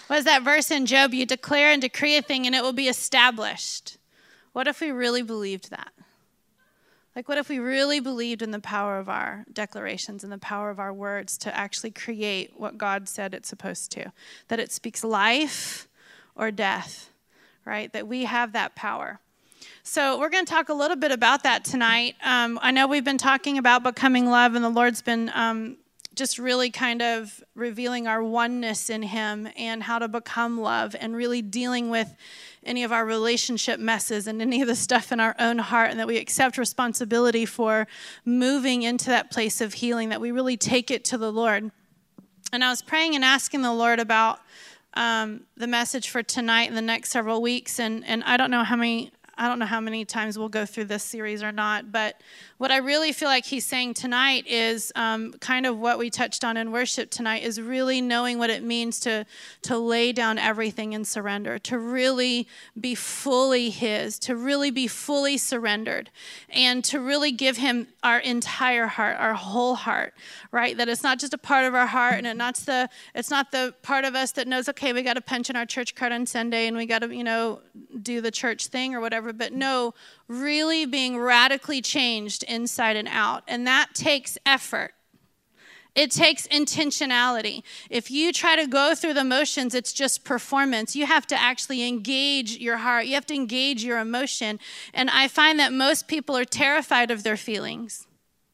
What is that verse in Job? You declare and decree a thing and it will be established. What if we really believed that? Like, what if we really believed in the power of our declarations and the power of our words to actually create what God said it's supposed to? That it speaks life or death, right? That we have that power. So we're going to talk a little bit about that tonight. I know we've been talking about becoming love, and the Lord's been just really kind of revealing our oneness in him and how to become love and really dealing with any of our relationship messes and any of the stuff in our own heart, and that we accept responsibility for moving into that place of healing, that we really take it to the Lord. And I was praying and asking the Lord about the message for tonight and the next several weeks, and I don't know how many times we'll go through this series or not, but what I really feel like he's saying tonight is kind of what we touched on in worship tonight, is really knowing what it means to lay down everything and surrender, to really be fully his, to really be fully surrendered, and to really give him our entire heart, our whole heart, right? That it's not just a part of our heart, and it's not the part of us that knows, okay, we got to punch in our church card on Sunday and we got to, do the church thing or whatever, but no, really being radically changed inside and out. And that takes effort. It takes intentionality. If you try to go through the motions, it's just performance. You have to actually engage your heart. You have to engage your emotion. And I find that most people are terrified of their feelings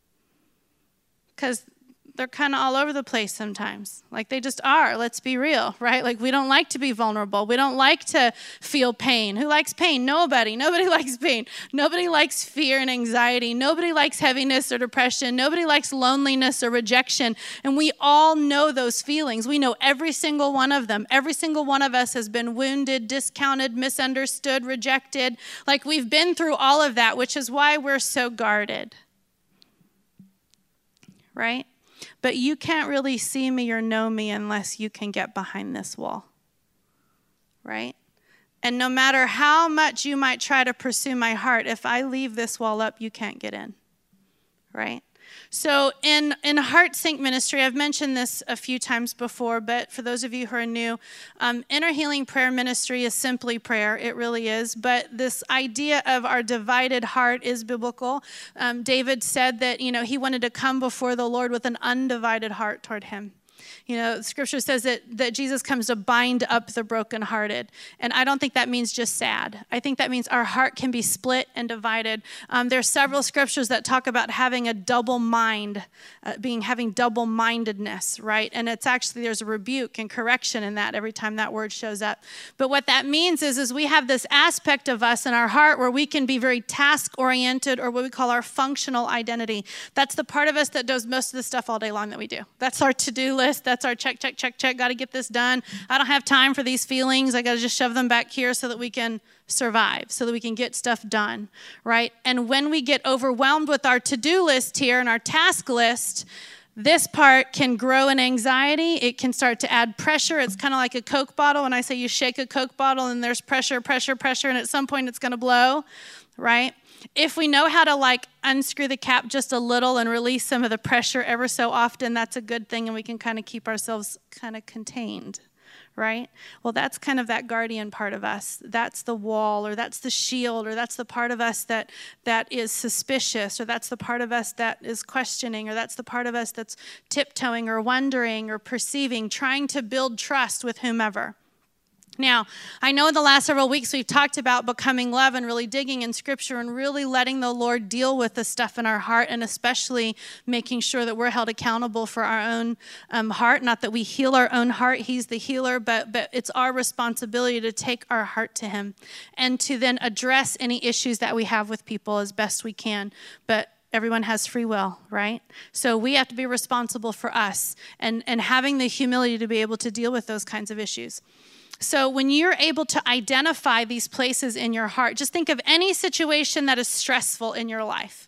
because they're kind of all over the place sometimes. Like they just are. Let's be real, right? Like we don't like to be vulnerable. We don't like to feel pain. Who likes pain? Nobody. Nobody likes pain. Nobody likes fear and anxiety. Nobody likes heaviness or depression. Nobody likes loneliness or rejection. And we all know those feelings. We know every single one of them. Every single one of us has been wounded, discounted, misunderstood, rejected. Like we've been through all of that, which is why we're so guarded, right? But you can't really see me or know me unless you can get behind this wall, right? And no matter how much you might try to pursue my heart, if I leave this wall up, you can't get in, right? So in Heart Sync Ministry, I've mentioned this a few times before, but for those of you who are new, Inner Healing Prayer Ministry is simply prayer. It really is. But this idea of our divided heart is biblical. David said that, he wanted to come before the Lord with an undivided heart toward him. Scripture says that Jesus comes to bind up the brokenhearted. And I don't think that means just sad. I think that means our heart can be split and divided. There's several scriptures that talk about having a double mind, having double-mindedness, right? And it's actually, there's a rebuke and correction in that every time that word shows up. But what that means is we have this aspect of us in our heart where we can be very task-oriented, or what we call our functional identity. That's the part of us that does most of the stuff all day long that we do. That's our to-do list. That's our check, got to get this done. I don't have time for these feelings. I got to just shove them back here so that we can survive, so that we can get stuff done, right? And when we get overwhelmed with our to-do list here and our task list, this part can grow in anxiety. It can start to add pressure. It's kind of like a Coke bottle. When I say you shake a Coke bottle and there's pressure, and at some point it's going to blow, right? If we know how to unscrew the cap just a little and release some of the pressure ever so often, that's a good thing, and we can kind of keep ourselves kind of contained, right? Well, that's kind of that guardian part of us. That's the wall, or that's the shield, or that's the part of us that is suspicious, or that's the part of us that is questioning, or that's the part of us that's tiptoeing or wondering or perceiving, trying to build trust with whomever. Now, I know in the last several weeks we've talked about becoming love and really digging in Scripture and really letting the Lord deal with the stuff in our heart, and especially making sure that we're held accountable for our own heart. Not that we heal our own heart, He's the healer, but it's our responsibility to take our heart to Him and to then address any issues that we have with people as best we can. But everyone has free will, right? So we have to be responsible for us and having the humility to be able to deal with those kinds of issues. So when you're able to identify these places in your heart, just think of any situation that is stressful in your life,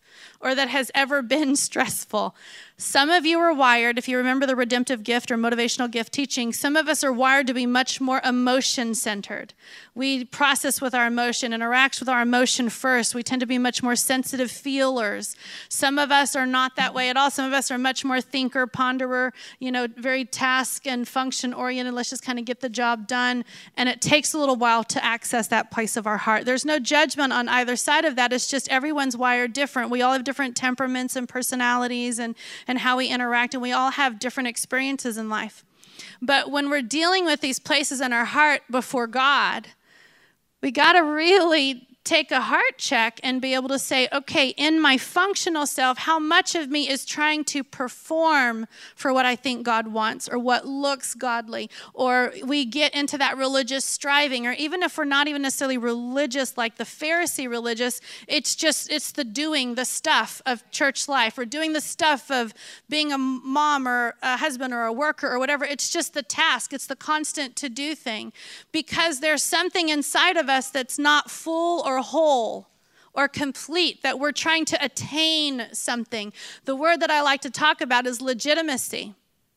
or that has ever been stressful. Some of you are wired, if you remember the redemptive gift or motivational gift teaching, some of us are wired to be much more emotion-centered. We process with our emotion, interact with our emotion first. We tend to be much more sensitive feelers. Some of us are not that way at all. Some of us are much more thinker, ponderer, very task and function-oriented. Let's just kind of get the job done. And it takes a little while to access that place of our heart. There's no judgment on either side of that. It's just everyone's wired different. We all have different temperaments and personalities and how we interact, and we all have different experiences in life. But when we're dealing with these places in our heart before God, we got to really take a heart check and be able to say, okay, in my functional self, how much of me is trying to perform for what I think God wants or what looks godly? Or we get into that religious striving, or even if we're not even necessarily religious like the Pharisee religious, it's the doing the stuff of church life, or doing the stuff of being a mom or a husband or a worker or whatever. It's just the task. It's the constant to-do thing, because there's something inside of us that's not full or whole or complete, that we're trying to attain something. The word that I like to talk about is legitimacy.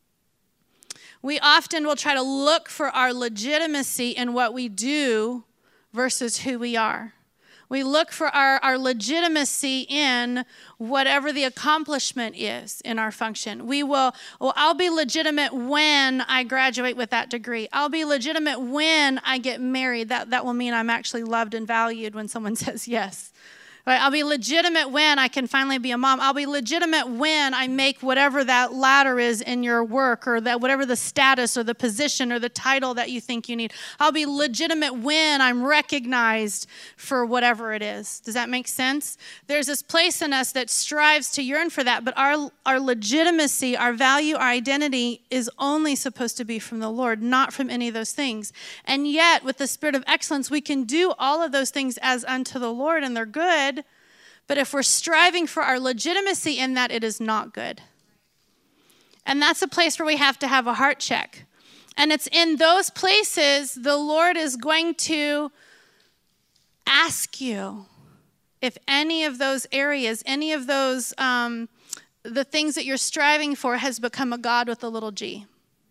We often will try to look for our legitimacy in what we do versus who we are. We look for our legitimacy in whatever the accomplishment is in our function. I'll be legitimate when I graduate with that degree. I'll be legitimate when I get married. That will mean I'm actually loved and valued when someone says yes. Right? I'll be legitimate when I can finally be a mom. I'll be legitimate when I make whatever that ladder is in your work, or that whatever the status or the position or the title that you think you need. I'll be legitimate when I'm recognized for whatever it is. Does that make sense? There's this place in us that strives to yearn for that, but our legitimacy, our value, our identity is only supposed to be from the Lord, not from any of those things. And yet, with the spirit of excellence, we can do all of those things as unto the Lord, and they're good. But if we're striving for our legitimacy in that, it is not good. And that's a place where we have to have a heart check. And it's in those places the Lord is going to ask you if any of those areas, any of those, the things that you're striving for has become a God with a little g.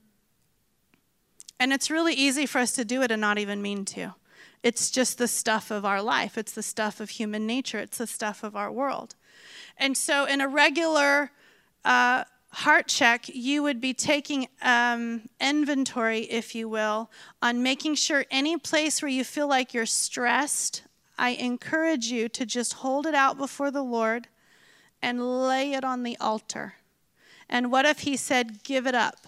And it's really easy for us to do it and not even mean to. It's just the stuff of our life. It's the stuff of human nature. It's the stuff of our world. And so in a regular heart check, you would be taking inventory, if you will, on making sure any place where you feel like you're stressed, I encourage you to just hold it out before the Lord and lay it on the altar. And what if he said, give it up?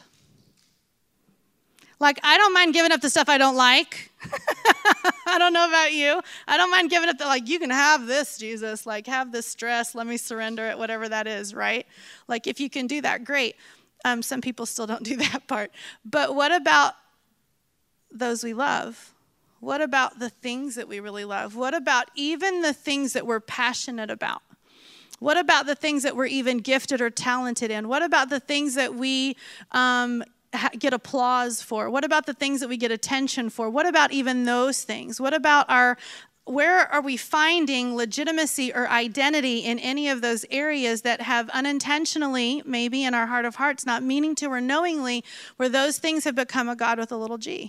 Like, I don't mind giving up the stuff I don't like. I don't know about you. I don't mind giving up you can have this, Jesus. Have this stress. Let me surrender it, whatever that is, right? If you can do that, great. Some people still don't do that part. But what about those we love? What about the things that we really love? What about even the things that we're passionate about? What about the things that we're even gifted or talented in? What about the things that we get applause for? What about the things that we get attention for? What about even those things? What about where are we finding legitimacy or identity in any of those areas that have unintentionally, maybe in our heart of hearts, not meaning to or knowingly, where those things have become a God with a little g?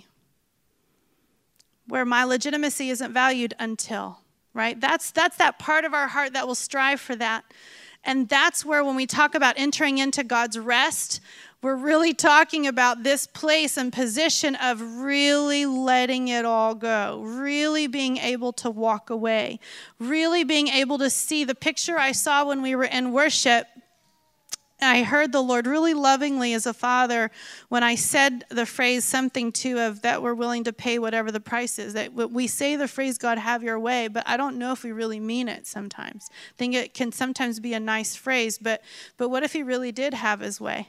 Where my legitimacy isn't valued until, right? That's that part of our heart that will strive for that. And that's where, when we talk about entering into God's rest, we're really talking about this place and position of really letting it all go, really being able to walk away, really being able to see the picture I saw when we were in worship. I heard the Lord really lovingly as a father when I said the phrase something of that we're willing to pay whatever the price is. That we say the phrase, God, have your way, but I don't know if we really mean it sometimes. I think it can sometimes be a nice phrase, but what if he really did have his way?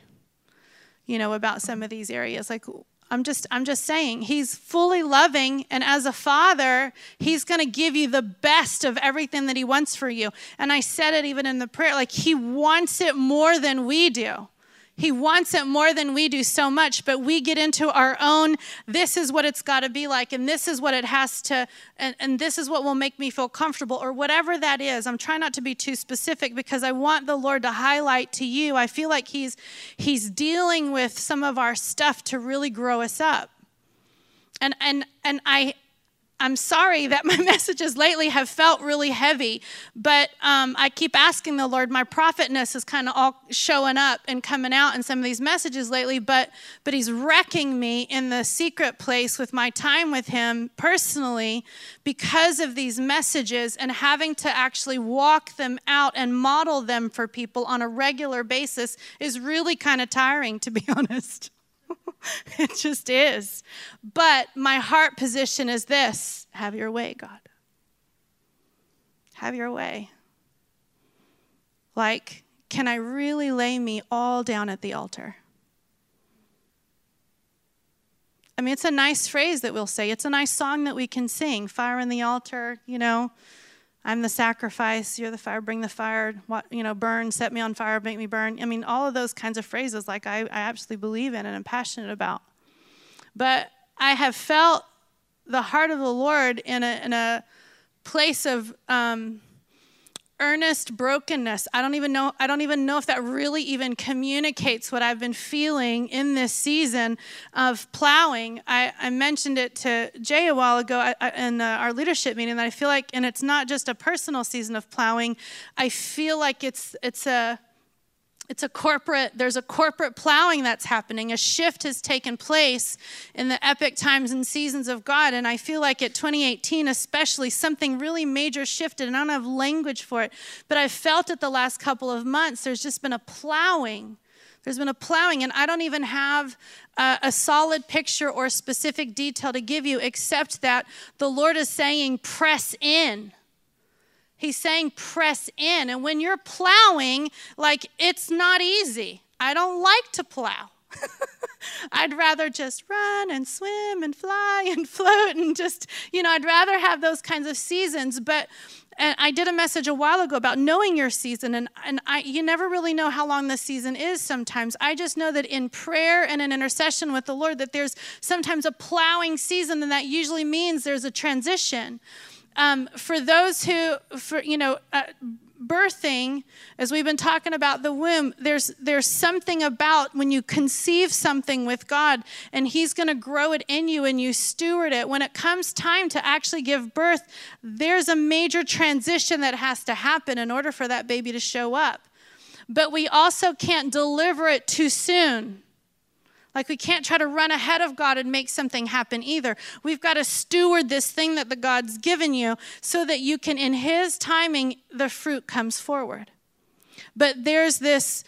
About some of these areas. I'm just saying, he's fully loving, and as a father, he's going to give you the best of everything that he wants for you. And I said it even in the prayer, he wants it more than we do. He wants it more than we do so much, but we get into our own, this is what it's got to be like, and this is what it has to, and this is what will make me feel comfortable, or whatever that is. I'm trying not to be too specific because I want the Lord to highlight to you. I feel like he's dealing with some of our stuff to really grow us up. And I'm sorry that my messages lately have felt really heavy, but I keep asking the Lord. My prophetness is kind of all showing up and coming out in some of these messages lately, but he's wrecking me in the secret place with my time with him personally because of these messages, and having to actually walk them out and model them for people on a regular basis is really kind of tiring, to be honest. It just is. But my heart position is this: have your way, God. Have your way. Like, can I really lay me all down at the altar? I mean, it's a nice phrase that we'll say. It's a nice song that we can sing. Fire in the altar, I'm the sacrifice, you're the fire, bring the fire, burn, set me on fire, make me burn. I mean, all of those kinds of phrases, like I absolutely believe in and I'm passionate about. But I have felt the heart of the Lord in a place of earnest brokenness. I don't even know if that really even communicates what I've been feeling in this season of plowing. I mentioned it to Jay a while ago in our leadership meeting, that I feel like, and it's not just a personal season of plowing, I feel like it's there's a corporate plowing that's happening. A shift has taken place in the epic times and seasons of God. And I feel like at 2018 especially, something really major shifted. And I don't have language for it, but I've felt it the last couple of months. There's just been a plowing. There's been a plowing, and I don't even have a solid picture or specific detail to give you, except that the Lord is saying, press in. He's saying, press in. And when you're plowing, it's not easy. I don't like to plow. I'd rather just run and swim and fly and float and just, I'd rather have those kinds of seasons. And I did a message a while ago about knowing your season, and you never really know how long the season is sometimes. I just know that in prayer and in intercession with the Lord, that there's sometimes a plowing season, and that usually means there's a transition. For those who, birthing, as we've been talking about the womb, there's something about when you conceive something with God, and he's going to grow it in you and you steward it. When it comes time to actually give birth, there's a major transition that has to happen in order for that baby to show up. But we also can't deliver it too soon. We can't try to run ahead of God and make something happen either. We've got to steward this thing that the God's given you so that you can, in his timing, the fruit comes forward. But there's this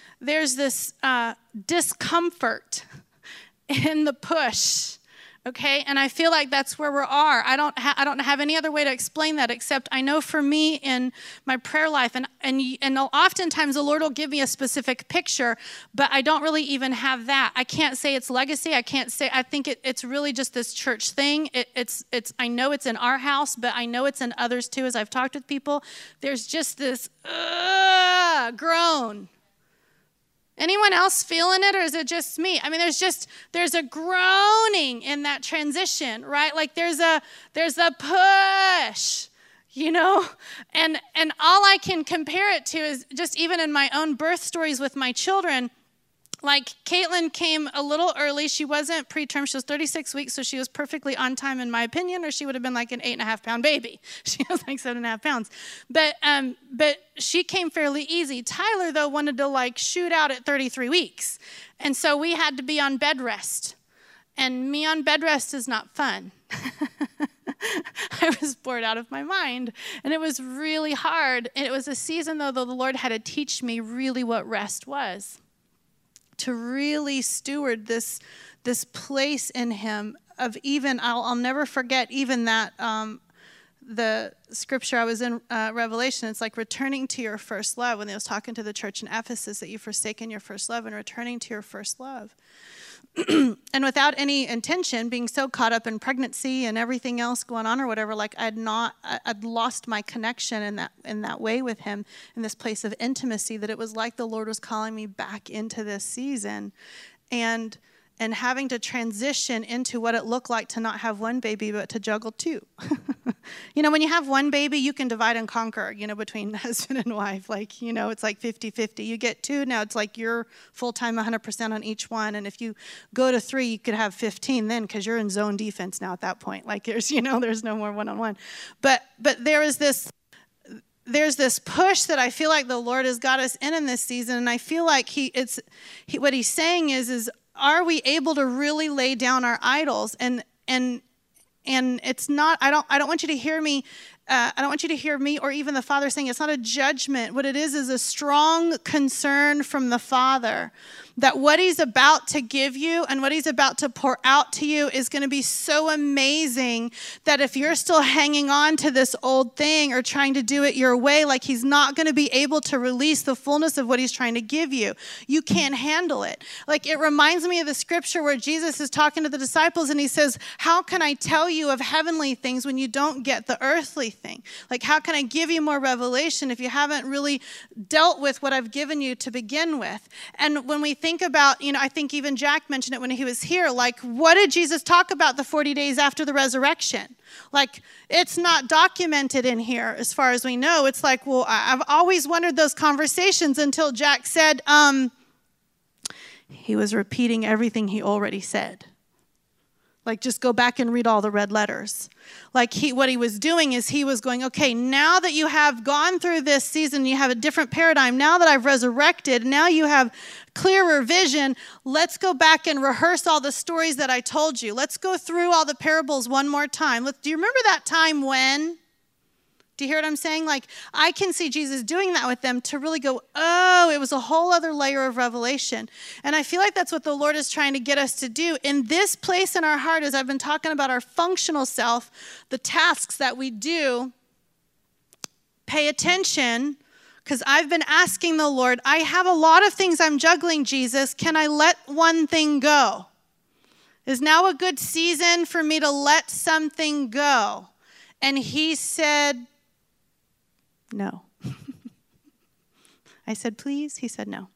discomfort in the push. Okay, and I feel like that's where we are. I don't have any other way to explain that, except I know for me in my prayer life, and oftentimes the Lord will give me a specific picture, but I don't really even have that. I can't say it's legacy. I think it's really just this church thing. I know it's in our house, but I know it's in others too. As I've talked with people, there's just this groan. Anyone else feeling it, or is it just me? I mean, there's a groaning in that transition, right? There's a push, and all I can compare it to is just even in my own birth stories with my children. Caitlin came a little early. She wasn't preterm. She was 36 weeks, so she was perfectly on time, in my opinion, or she would have been an 8.5-pound baby. She was 7.5 pounds. But she came fairly easy. Tyler, though, wanted to shoot out at 33 weeks. And so we had to be on bed rest. And me on bed rest is not fun. I was bored out of my mind. And it was really hard. And it was a season, though, the Lord had to teach me really what rest was. To really steward this place in him of even, I'll never forget even that, the scripture I was in, Revelation, it's returning to your first love, when he was talking to the church in Ephesus, that you've forsaken your first love and returning to your first love. and without any intention, being so caught up in pregnancy and everything else going on or whatever, like I'd lost my connection in that way with him, in this place of intimacy, that it was like the Lord was calling me back into this season, and having to transition into what it looked like to not have one baby, but to juggle two. When you have one baby, you can divide and conquer, between husband and wife. Like, it's like 50-50. You get two, now it's like you're full-time 100% on each one. And if you go to 3, you could have 15 then, because you're in zone defense now at that point. Like there's no more one-on-one. But there's this push that I feel like the Lord has got us in this season. And I feel like what he's saying is, are we able to really lay down our idols? And it's not, I don't want you to hear me. I don't want you to hear me or even the Father saying it's not a judgment. What it is a strong concern from the Father that what he's about to give you and what he's about to pour out to you is going to be so amazing that if you're still hanging on to this old thing or trying to do it your way, like he's not going to be able to release the fullness of what he's trying to give you. You can't handle it. Like it reminds me of the scripture where Jesus is talking to the disciples and he says, how can I tell you of heavenly things when you don't get the earthly thing? Like how can I give you more revelation if you haven't really dealt with what I've given you to begin with? And when we think about, I think even Jack mentioned it when he was here, like what did Jesus talk about the 40 days after the resurrection? Like it's not documented in here as far as we know. It's like, well, I've always wondered those conversations until Jack said he was repeating everything he already said. Like, just go back and read all the red letters. Like, what he was doing is he was going, okay, now that you have gone through this season, you have a different paradigm. Now that I've resurrected, now you have clearer vision. Let's go back and rehearse all the stories that I told you. Let's go through all the parables one more time. Do you remember that time when? Do you hear what I'm saying? Like, I can see Jesus doing that with them to really go, oh, it was a whole other layer of revelation. And I feel like that's what the Lord is trying to get us to do. In this place in our heart, as I've been talking about our functional self, the tasks that we do, pay attention, because I've been asking the Lord, I have a lot of things I'm juggling, Jesus. Can I let one thing go? Is now a good season for me to let something go? And he said, no. I said, please? He said, no.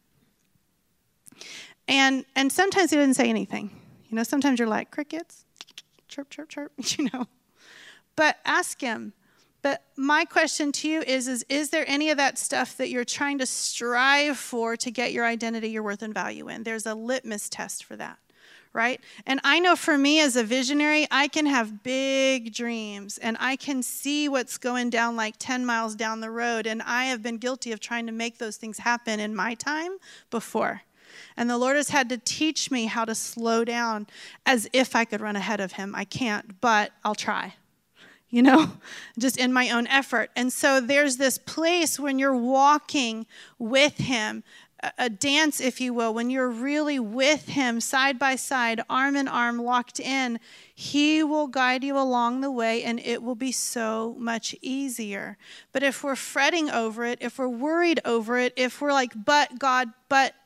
And sometimes he didn't say anything. Sometimes you're like, crickets, chirp, chirp, chirp, But ask him. But my question to you is there any of that stuff that you're trying to strive for to get your identity, your worth, and value in? There's a litmus test for that. Right? And I know for me as a visionary, I can have big dreams and I can see what's going down like 10 miles down the road. And I have been guilty of trying to make those things happen in my time before. And the Lord has had to teach me how to slow down as if I could run ahead of him. I can't, but I'll try. Just in my own effort. And so there's this place when you're walking with him, a dance, if you will, when you're really with him, side by side, arm in arm, locked in, he will guide you along the way, and it will be so much easier. But if we're fretting over it, if we're worried over it, if we're like, but God, but,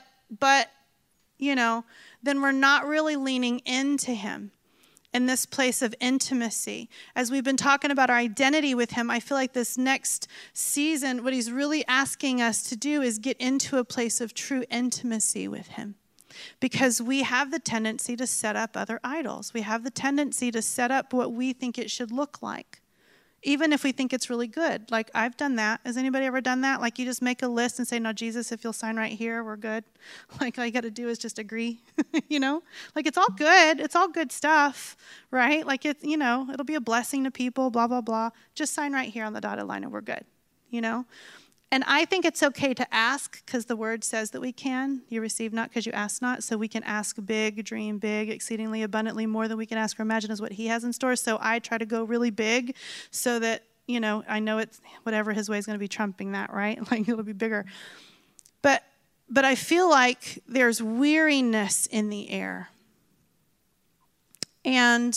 then we're not really leaning into him. In this place of intimacy. As we've been talking about our identity with him, I feel like this next season, what he's really asking us to do is get into a place of true intimacy with him. Because we have the tendency to set up other idols. We have the tendency to set up what we think it should look like. Even if we think it's really good. Like, I've done that. Has anybody ever done that? Like, you just make a list and say, no, Jesus, if you'll sign right here, we're good. Like, all you got to do is just agree, Like, it's all good. It's all good stuff, right? Like, it's, it'll be a blessing to people, blah, blah, blah. Just sign right here on the dotted line and we're good, And I think it's okay to ask because the word says that we can. You receive not because you ask not. So we can ask big, dream big, exceedingly abundantly more than we can ask or imagine is what he has in store. So I try to go really big so that, I know it's whatever his way is going to be trumping that, right? Like it'll be bigger. But I feel like there's weariness in the air. And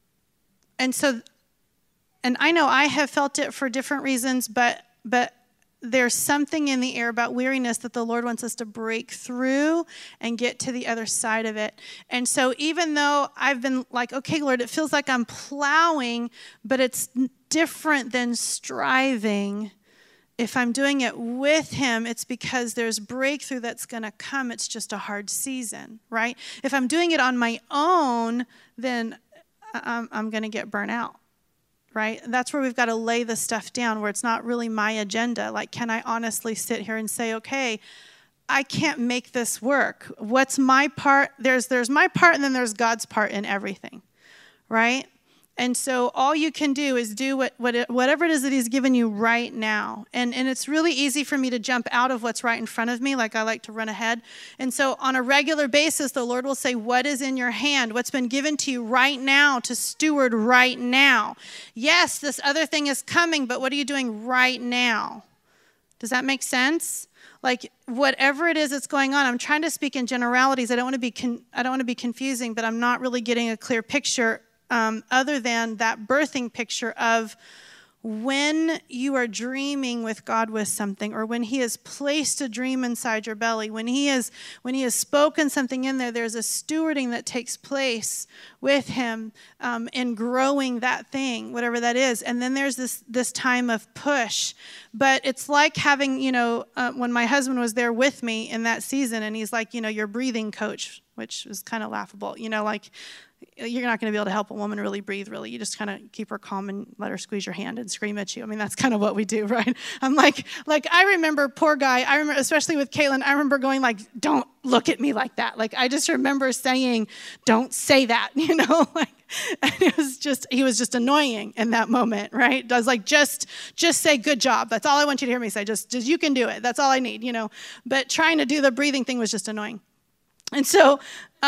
so I know I have felt it for different reasons, but there's something in the air about weariness that the Lord wants us to break through and get to the other side of it. And so even though I've been like, okay, Lord, it feels like I'm plowing, but it's different than striving. If I'm doing it with him, it's because there's breakthrough that's going to come. It's just a hard season, right? If I'm doing it on my own, then I'm going to get burnt out. Right? That's where we've got to lay the stuff down, where it's not really my agenda. Like, can I honestly sit here and say, okay, I can't make this work. What's my part? There's my part, and then there's God's part in everything, right? And so all you can do is do whatever it is that he's given you right now. And it's really easy for me to jump out of what's right in front of me. Like, I like to run ahead. And so on a regular basis, the Lord will say, what is in your hand? What's been given to you right now to steward right now? Yes, this other thing is coming, but what are you doing right now? Does that make sense? Like, whatever it is that's going on, I'm trying to speak in generalities. I don't want to be confusing, but I'm not really getting a clear picture other than that birthing picture of when you are dreaming with God with something, or when he has placed a dream inside your belly, when he has spoken something in there, there's a stewarding that takes place with him in growing that thing, whatever that is. And then there's this time of push. But it's like having, when my husband was there with me in that season, and he's like, your breathing coach, which was kind of laughable, like, you're not going to be able to help a woman really breathe, really. You just kind of keep her calm and let her squeeze your hand and scream at you. I mean, that's kind of what we do, right? I'm like I remember, poor guy, I remember, especially with Caitlin, I remember going like, don't look at me like that. Like, I just remember saying, don't say that, and he was just annoying in that moment, right? I was like, just say good job. That's all I want you to hear me say. Just you can do it. That's all I need, But trying to do the breathing thing was just annoying. And so,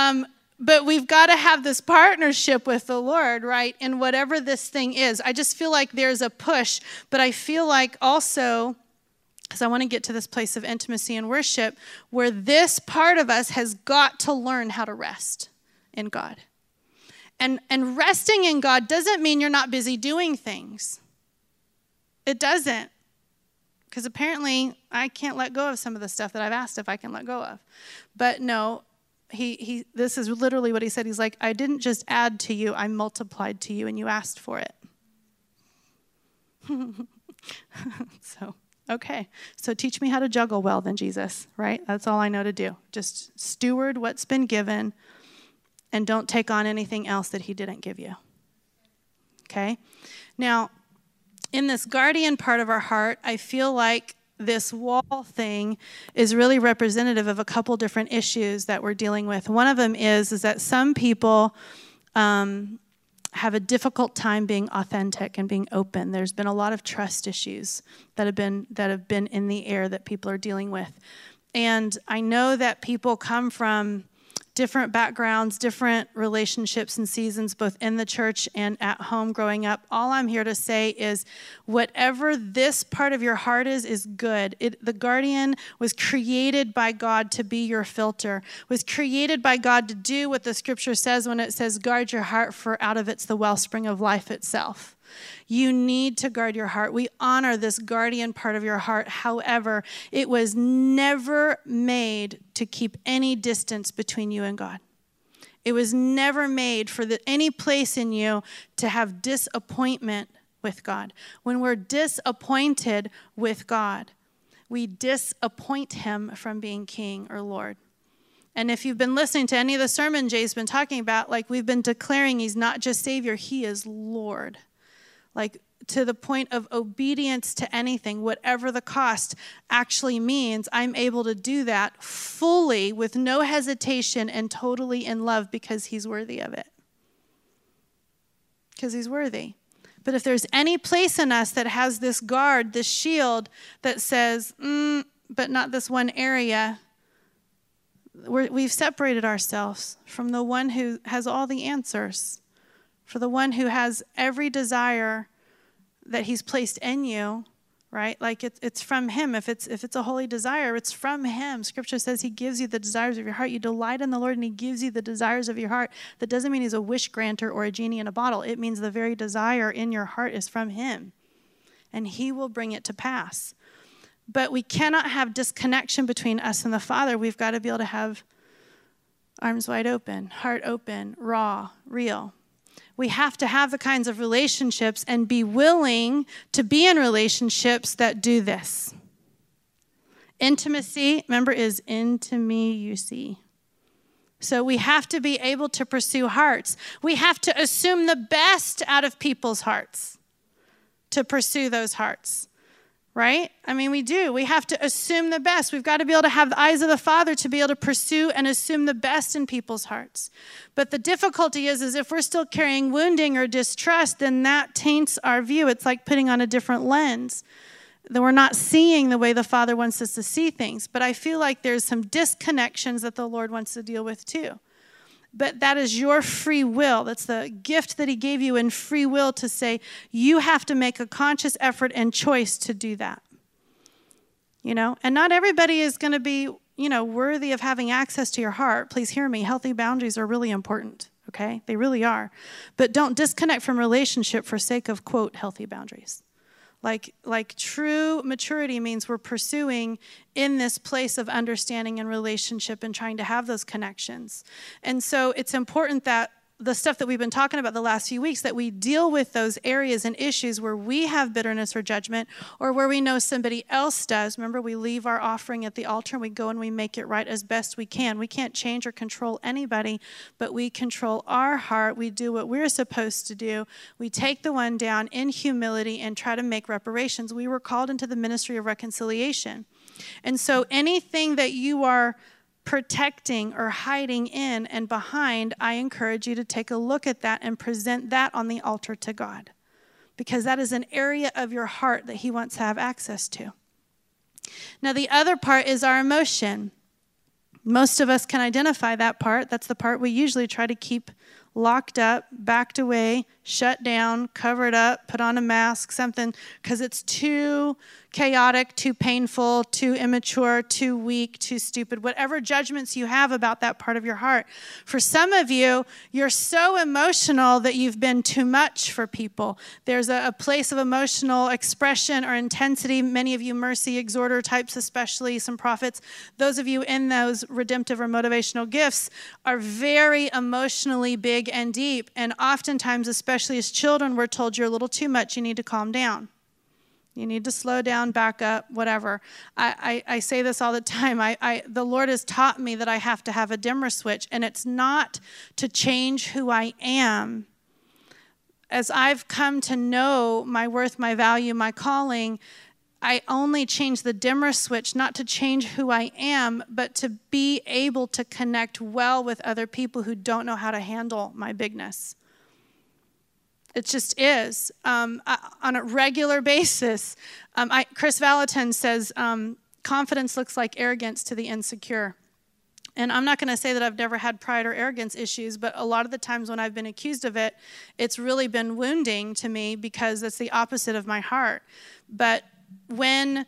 but we've got to have this partnership with the Lord, right? In whatever this thing is. I just feel like there's a push, but I feel like also, because I want to get to this place of intimacy and worship, where this part of us has got to learn how to rest in God. And resting in God doesn't mean you're not busy doing things. It doesn't. Because apparently I can't let go of some of the stuff that I've asked if I can let go of. But no, this is literally what he said. He's like, I didn't just add to you, I multiplied to you, and you asked for it. So, okay. So teach me how to juggle well then, Jesus, right? That's all I know to do. Just steward what's been given and don't take on anything else that he didn't give you. Okay? Now, in this guardian part of our heart, I feel like this wall thing is really representative of a couple different issues that we're dealing with. One of them is that some people have a difficult time being authentic and being open. There's been a lot of trust issues that have been in the air that people are dealing with. And I know that people come from different backgrounds, different relationships and seasons, both in the church and at home growing up. All I'm here to say is whatever this part of your heart is good. The guardian was created by God to be your filter, was created by God to do what the scripture says when it says, guard your heart, for out of it's the wellspring of life itself. You need to guard your heart. We honor this guardian part of your heart. However, it was never made to keep any distance between you and God. It was never made for any place in you to have disappointment with God. When we're disappointed with God, we disappoint him from being king or Lord. And if you've been listening to any of the sermon Jay's been talking about, like, we've been declaring he's not just Savior, he is Lord. Like, to the point of obedience to anything, whatever the cost actually means, I'm able to do that fully with no hesitation and totally in love because he's worthy of it. Because he's worthy. But if there's any place in us that has this guard, this shield that says, but not this one area, we've separated ourselves from the one who has all the answers, for the one who has every desire that he's placed in you, right? Like, it's from him. If it's a holy desire, it's from him. Scripture says he gives you the desires of your heart. You delight in the Lord and he gives you the desires of your heart. That doesn't mean he's a wish granter or a genie in a bottle. It means the very desire in your heart is from him, and he will bring it to pass. But we cannot have disconnection between us and the Father. We've got to be able to have arms wide open, heart open, raw, real. We have to have the kinds of relationships and be willing to be in relationships that do this. Intimacy, remember, is intimacy. So we have to be able to pursue hearts. We have to assume the best out of people's hearts to pursue those hearts. Right? I mean, we do. We have to assume the best. We've got to be able to have the eyes of the Father to be able to pursue and assume the best in people's hearts. But the difficulty is if we're still carrying wounding or distrust, then that taints our view. It's like putting on a different lens. That we're not seeing the way the Father wants us to see things. But I feel like there's some disconnections that the Lord wants to deal with too. But that is your free will. That's the gift that he gave you in free will to say, you have to make a conscious effort and choice to do that. You know, and not everybody is going to be, worthy of having access to your heart. Please hear me. Healthy boundaries are really important, okay? They really are. But don't disconnect from relationship for sake of, quote, healthy boundaries. Like true maturity means we're pursuing in this place of understanding and relationship and trying to have those connections. And so it's important that the stuff that we've been talking about the last few weeks, that we deal with those areas and issues where we have bitterness or judgment or where we know somebody else does. Remember, we leave our offering at the altar and we go and we make it right as best we can. We can't change or control anybody, but we control our heart. We do what we're supposed to do. We take the one down in humility and try to make reparations. We were called into the ministry of reconciliation. And so anything that you are protecting or hiding in and behind, I encourage you to take a look at that and present that on the altar to God, because that is an area of your heart that he wants to have access to. Now, the other part is our emotion. Most of us can identify that part. That's the part we usually try to keep locked up, backed away, shut down, covered up, put on a mask, something, because it's too chaotic, too painful, too immature, too weak, too stupid, whatever judgments you have about that part of your heart. For some of you, you're so emotional that you've been too much for people. There's a place of emotional expression or intensity. Many of you mercy exhorter types, especially some prophets, those of you in those redemptive or motivational gifts are very emotionally big and deep. And oftentimes, especially as children, we're told you're a little too much, you need to calm down. You need to slow down, back up, whatever. I say this all the time. The Lord has taught me that I have to have a dimmer switch, and it's not to change who I am. As I've come to know my worth, my value, my calling, I only change the dimmer switch, not to change who I am, but to be able to connect well with other people who don't know how to handle my bigness. It just is. On a regular basis, Chris Valentin says, confidence looks like arrogance to the insecure. And I'm not going to say that I've never had pride or arrogance issues, but a lot of the times when I've been accused of it, it's really been wounding to me because it's the opposite of my heart. But when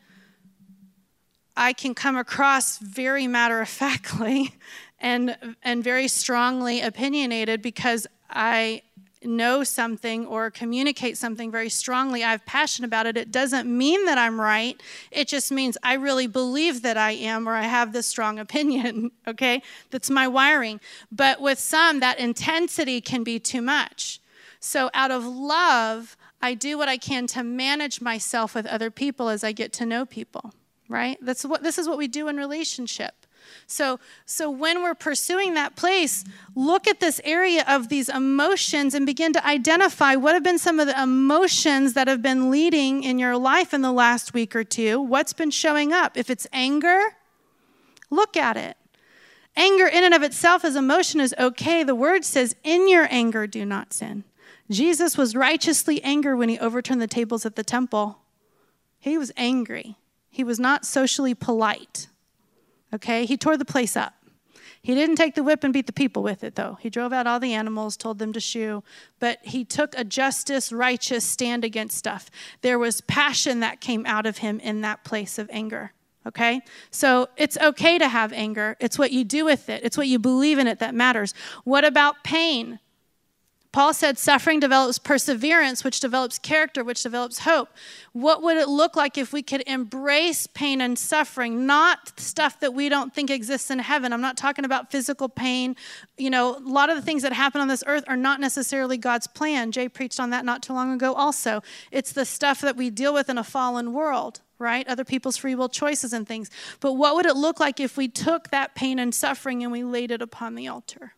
I can come across very matter-of-factly and very strongly opinionated because I know something or communicate something very strongly, I'm passionate about it, it doesn't mean that I'm right. It just means I really believe that I am, or I have this strong opinion, okay? That's my wiring. But with some, that intensity can be too much. So out of love, I do what I can to manage myself with other people as I get to know people, right? This is what we do in relationship. So when we're pursuing that place, look at this area of these emotions and begin to identify what have been some of the emotions that have been leading in your life in the last week or two. What's been showing up? If it's anger, look at it. Anger in and of itself as emotion is okay. The word says, in your anger, do not sin. Jesus was righteously angry when he overturned the tables at the temple. He was angry. He was not socially polite. Okay, he tore the place up. He didn't take the whip and beat the people with it, though. He drove out all the animals, told them to shoo. But he took a justice, righteous stand against stuff. There was passion that came out of him in that place of anger. Okay, so it's okay to have anger. It's what you do with it. It's what you believe in it that matters. What about pain? Paul said suffering develops perseverance, which develops character, which develops hope. What would it look like if we could embrace pain and suffering, not stuff that we don't think exists in heaven? I'm not talking about physical pain. You know, a lot of the things that happen on this earth are not necessarily God's plan. Jay preached on that not too long ago also. It's the stuff that we deal with in a fallen world, right? Other people's free will choices and things. But what would it look like if we took that pain and suffering and we laid it upon the altar?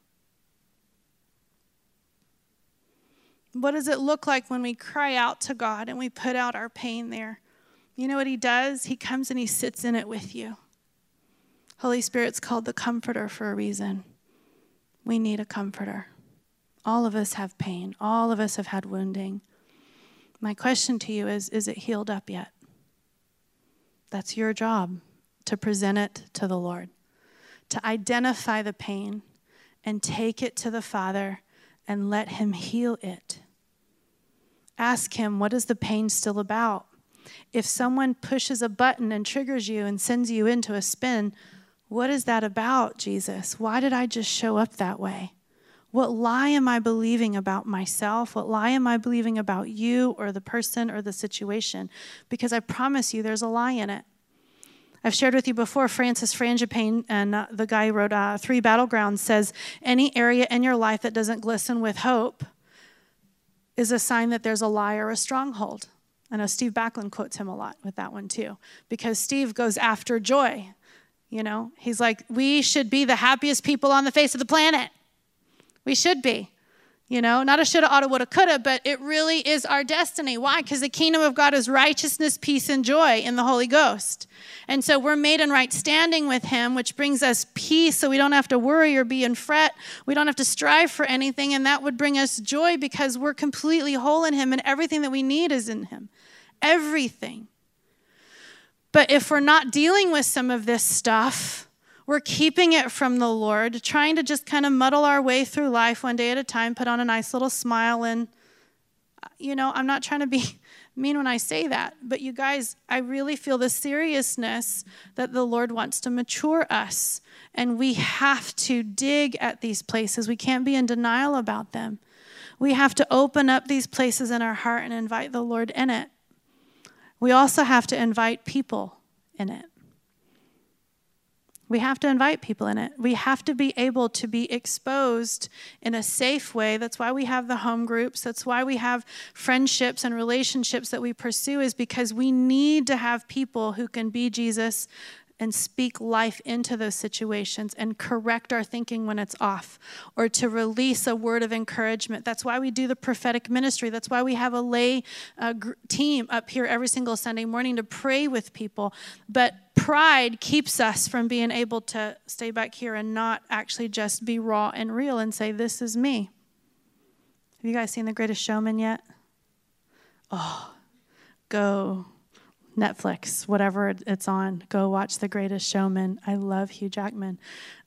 What does it look like when we cry out to God and we put out our pain there? You know what he does? He comes and he sits in it with you. Holy Spirit's called the comforter for a reason. We need a comforter. All of us have pain. All of us have had wounding. My question to you is it healed up yet? That's your job, to present it to the Lord, to identify the pain and take it to the Father and let him heal it. Ask him, what is the pain still about? If someone pushes a button and triggers you and sends you into a spin, what is that about, Jesus? Why did I just show up that way? What lie am I believing about myself? What lie am I believing about you or the person or the situation? Because I promise you there's a lie in it. I've shared with you before, Francis Frangipane, and the guy who wrote 3 Battlegrounds, says, any area in your life that doesn't glisten with hope is a sign that there's a lie or a stronghold. I know Steve Backlund quotes him a lot with that one too, because Steve goes after joy. You know, he's like, we should be the happiest people on the face of the planet. We should be. You know, not a shoulda, oughta, woulda, coulda, but it really is our destiny. Why? Because the kingdom of God is righteousness, peace, and joy in the Holy Ghost. And so we're made in right standing with him, which brings us peace, so we don't have to worry or be in fret. We don't have to strive for anything, and that would bring us joy because we're completely whole in him, and everything that we need is in him. Everything. But if we're not dealing with some of this stuff, we're keeping it from the Lord, trying to just kind of muddle our way through life one day at a time, put on a nice little smile. And, you know, I'm not trying to be mean when I say that. But you guys, I really feel the seriousness that the Lord wants to mature us. And we have to dig at these places. We can't be in denial about them. We have to open up these places in our heart and invite the Lord in it. We also have to invite people in it. We have to invite people in it. We have to be able to be exposed in a safe way. That's why we have the home groups. That's why we have friendships and relationships that we pursue, is because we need to have people who can be Jesus and speak life into those situations and correct our thinking when it's off, or to release a word of encouragement. That's why we do the prophetic ministry. That's why we have a lay team up here every single Sunday morning to pray with people. But pride keeps us from being able to stay back here and not actually just be raw and real and say, this is me. Have you guys seen The Greatest Showman yet? Oh, go Netflix, whatever it's on, go watch The Greatest Showman. I love Hugh Jackman.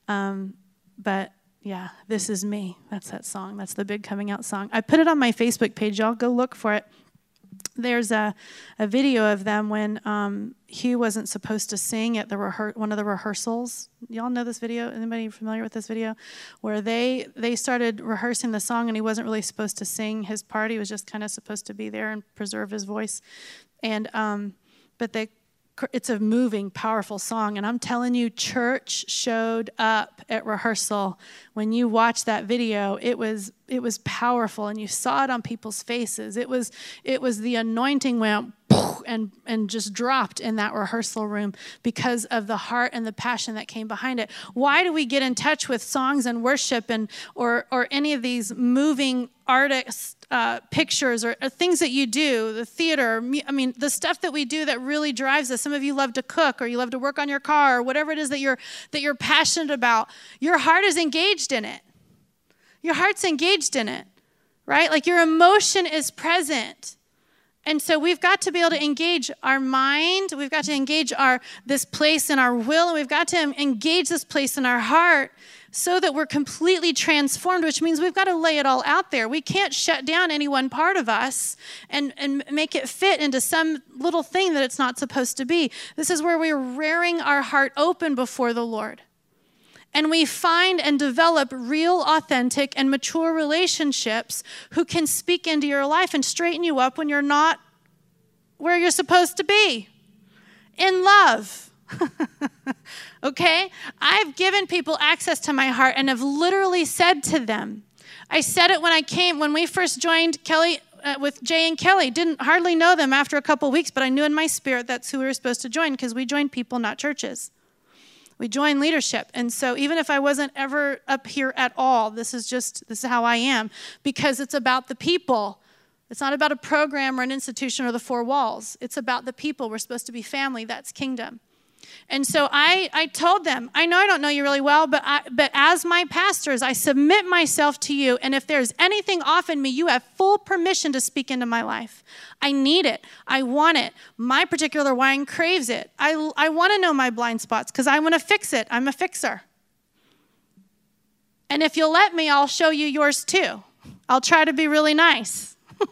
But yeah, This Is Me. That's that song. That's the big coming out song. I put it on my Facebook page. Y'all go look for it. There's a video of them when Hugh wasn't supposed to sing at one of the rehearsals. Y'all know this video? Anybody familiar with this video? Where they started rehearsing the song and he wasn't really supposed to sing his part. He was just kind of supposed to be there and preserve his voice. And but it's a moving, powerful song. And I'm telling you, church showed up at rehearsal. When you watch that video, it was powerful, and you saw it on people's faces. It was the anointing went and just dropped in that rehearsal room because of the heart and the passion that came behind it. Why do we get in touch with songs and worship or any of these moving artists, pictures or things that you do, the theater, I mean, the stuff that we do that really drives us? Some of you love to cook, or you love to work on your car, or whatever it is that you're passionate about. Your heart is engaged in it. Your heart's engaged in it, right? Like your emotion is present. And so we've got to be able to engage our mind. We've got to engage this place in our will, and we've got to engage this place in our heart so that we're completely transformed, which means we've got to lay it all out there. We can't shut down any one part of us and make it fit into some little thing that it's not supposed to be. This is where we're rearing our heart open before the Lord. And we find and develop real, authentic, and mature relationships who can speak into your life and straighten you up when you're not where you're supposed to be. In love. Okay? I've given people access to my heart and have literally said to them, I said it when we first joined Kelly, with Jay and Kelly. Didn't hardly know them after a couple weeks, but I knew in my spirit that's who we were supposed to join, because we joined people, not churches. We join leadership. And so even if I wasn't ever up here at all, this is how I am, because it's about the people. It's not about a program or an institution or the four walls. It's about the people. We're supposed to be family. That's kingdom. And so I told them, I know I don't know you really well, but as my pastors, I submit myself to you. And if there's anything off in me, you have full permission to speak into my life. I need it. I want it. My particular wine craves it. I want to know my blind spots because I want to fix it. I'm a fixer. And if you'll let me, I'll show you yours too. I'll try to be really nice.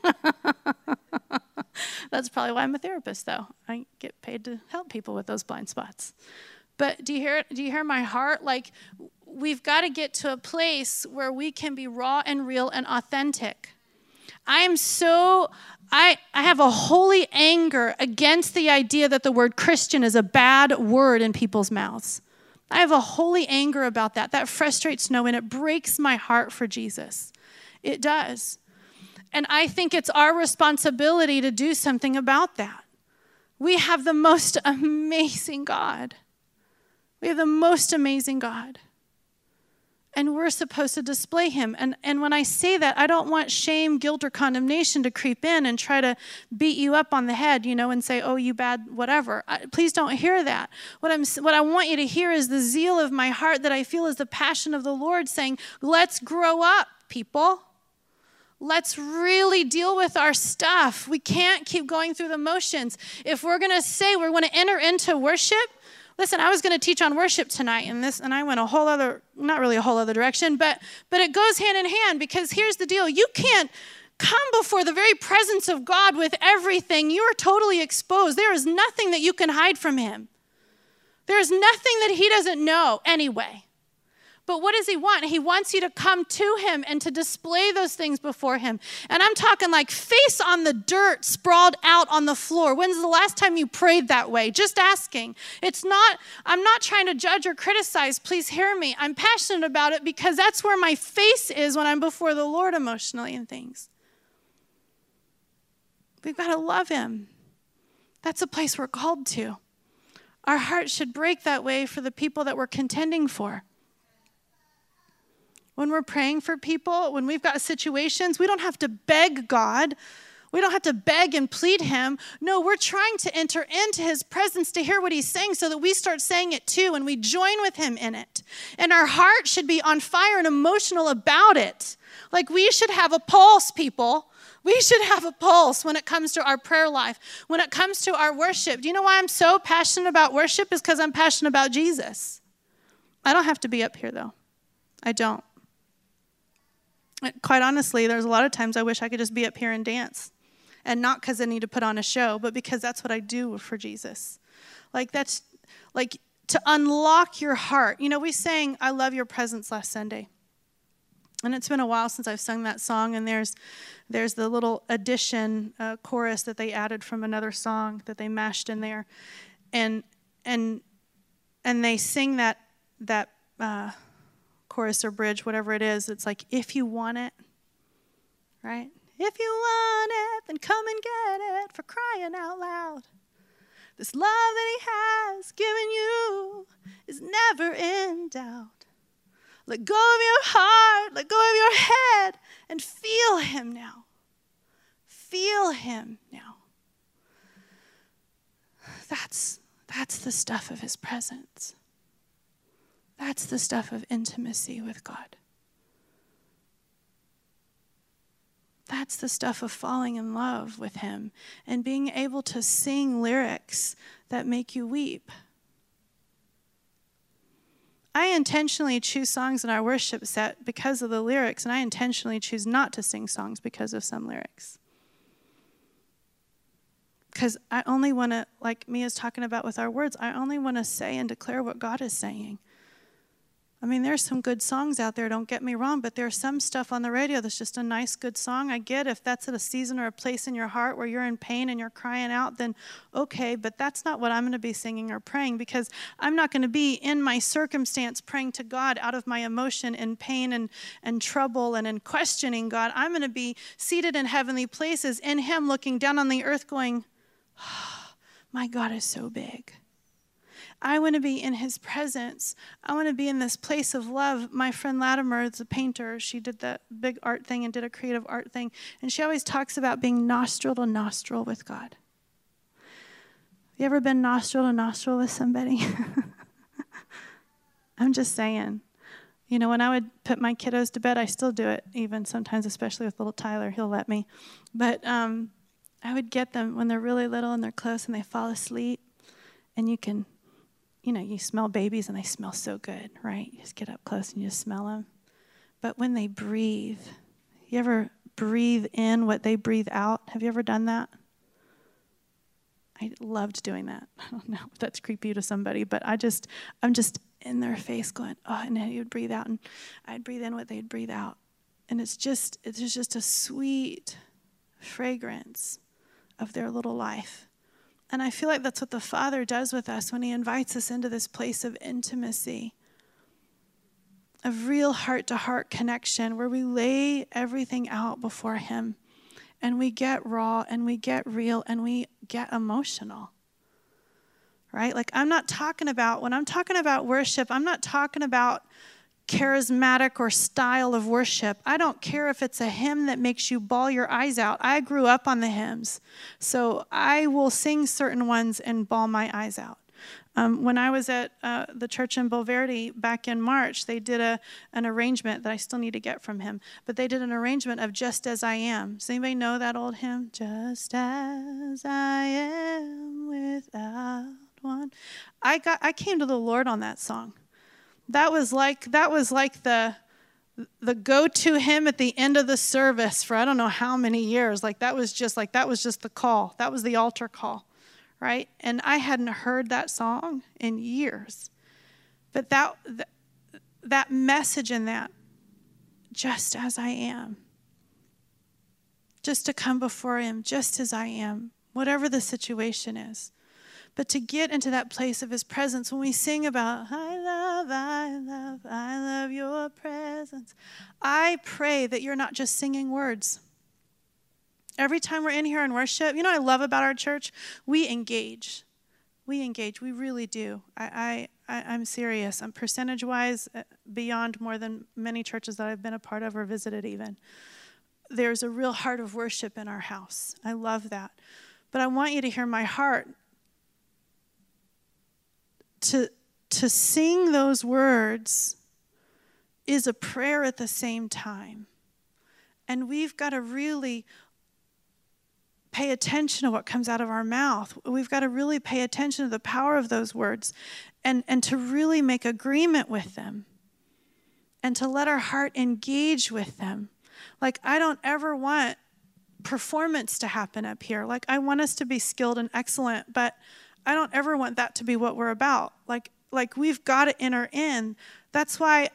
That's probably why I'm a therapist, though. I get paid to help people with those blind spots. But do you hear my heart? Like, we've got to get to a place where we can be raw and real and authentic. I have a holy anger against the idea that the word Christian is a bad word in people's mouths. I have a holy anger about that. That frustrates no end. It breaks my heart for Jesus. It does. And I think it's our responsibility to do something about that. We have the most amazing God. We have the most amazing God. And we're supposed to display him. And when I say that, I don't want shame, guilt, or condemnation to creep in and try to beat you up on the head, and say, oh, you bad, whatever. Please don't hear that. What I want you to hear is the zeal of my heart that I feel is the passion of the Lord saying, let's grow up, people. Let's really deal with our stuff. We can't keep going through the motions. If we're going to say we're going to enter into worship, listen, I was going to teach on worship tonight, and I went not really a whole other direction, but it goes hand in hand, because here's the deal. You can't come before the very presence of God with everything. You are totally exposed. There is nothing that you can hide from him. There is nothing that he doesn't know anyway. But what does he want? He wants you to come to him and to display those things before him. And I'm talking like face on the dirt, sprawled out on the floor. When's the last time you prayed that way? Just asking. I'm not trying to judge or criticize. Please hear me. I'm passionate about it because that's where my face is when I'm before the Lord emotionally and things. We've got to love him. That's a place we're called to. Our hearts should break that way for the people that we're contending for. When we're praying for people, when we've got situations, we don't have to beg God. We don't have to beg and plead him. No, we're trying to enter into his presence to hear what he's saying so that we start saying it too, and we join with him in it. And our heart should be on fire and emotional about it. Like, we should have a pulse, people. We should have a pulse when it comes to our prayer life, when it comes to our worship. Do you know why I'm so passionate about worship? Is because I'm passionate about Jesus. I don't have to be up here, though. I don't. Quite honestly, there's a lot of times I wish I could just be up here and dance. And not because I need to put on a show, but because that's what I do for Jesus. Like, that's like to unlock your heart. We sang I Love Your Presence last Sunday. And it's been a while since I've sung that song. And there's the little addition chorus that they added from another song that they mashed in there. And they sing that chorus or bridge, whatever it is. It's like, if you want it, right? If you want it, then come and get it, for crying out loud. This love that he has given you is never in doubt. Let go of your heart, let go of your head, and feel him now. Feel him now. That's the stuff of his presence. That's the stuff of intimacy with God. That's the stuff of falling in love with him and being able to sing lyrics that make you weep. I intentionally choose songs in our worship set because of the lyrics, and I intentionally choose not to sing songs because of some lyrics. Because I only want to, like Mia's talking about with our words, I only want to say and declare what God is saying. I mean, there's some good songs out there, don't get me wrong, but there's some stuff on the radio that's just a nice, good song. I get if that's at a season or a place in your heart where you're in pain and you're crying out, then okay, but that's not what I'm going to be singing or praying, because I'm not going to be in my circumstance praying to God out of my emotion and pain and trouble and in questioning God. I'm going to be seated in heavenly places in Him, looking down on the earth going, oh, my God is so big. I want to be in His presence. I want to be in this place of love. My friend Latimer is a painter. She did that big art thing and did a creative art thing. And she always talks about being nostril to nostril with God. You ever been nostril to nostril with somebody? I'm just saying. You know, when I would put my kiddos to bed, I still do it, even sometimes, especially with little Tyler. He'll let me. But I would get them when they're really little and they're close and they fall asleep. And you can... You know, you smell babies and they smell so good, right? You just get up close and you just smell them. But when they breathe, you ever breathe in what they breathe out? Have you ever done that? I loved doing that. I don't know if that's creepy to somebody, but I'm just in their face going, oh, and then you would breathe out and I'd breathe in what they'd breathe out. And it's just a sweet fragrance of their little life. And I feel like that's what the Father does with us when He invites us into this place of intimacy, of real heart-to-heart connection, where we lay everything out before Him, and we get raw, and we get real, and we get emotional, right? Like when I'm talking about worship, I'm not talking about charismatic or style of worship. I don't care if it's a hymn that makes you bawl your eyes out. I grew up on the hymns, so I will sing certain ones and bawl my eyes out. When I was at the church in Bulverde back in March, they did an arrangement that I still need to get from him, but they did an arrangement of Just As I Am. Does anybody know that old hymn? Just as I am without one. I came to the Lord on that song. That was like the go-to hymn at the end of the service for I don't know how many years. That was just the call. That was the altar call, right? And I hadn't heard that song in years. But that message in that, just as I am, just to come before Him, just as I am, whatever the situation is. But to get into that place of His presence, when we sing about, I love your presence, I pray that you're not just singing words. Every time we're in here in worship, you know what I love about our church? We engage. We really do. I'm serious. I'm percentage-wise beyond more than many churches that I've been a part of or visited even. There's a real heart of worship in our house. I love that. But I want you to hear my heart. To sing those words is a prayer at the same time. And we've got to really pay attention to what comes out of our mouth. We've got to really pay attention to the power of those words and to really make agreement with them and to let our heart engage with them. I don't ever want performance to happen up here. I want us to be skilled and excellent, but I don't ever want that to be what we're about. We've got to enter in. That's why,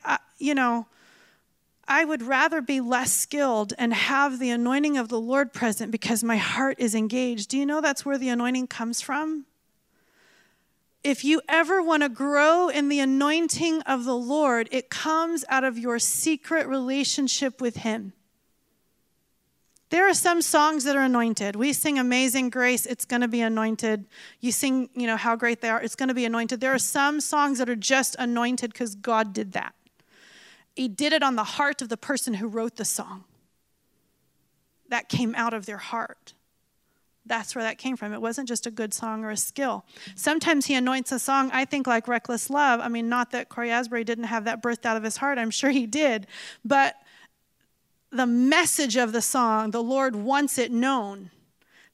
I would rather be less skilled and have the anointing of the Lord present because my heart is engaged. Do you know that's where the anointing comes from? If you ever want to grow in the anointing of the Lord, it comes out of your secret relationship with Him. There are some songs that are anointed. We sing Amazing Grace, it's going to be anointed. You sing, how great they are, it's going to be anointed. There are some songs that are just anointed because God did that. He did it on the heart of the person who wrote the song. That came out of their heart. That's where that came from. It wasn't just a good song or a skill. Sometimes He anoints a song, I think, like Reckless Love. I mean, not that Corey Asbury didn't have that birthed out of his heart. I'm sure he did. But the message of the song, the Lord wants it known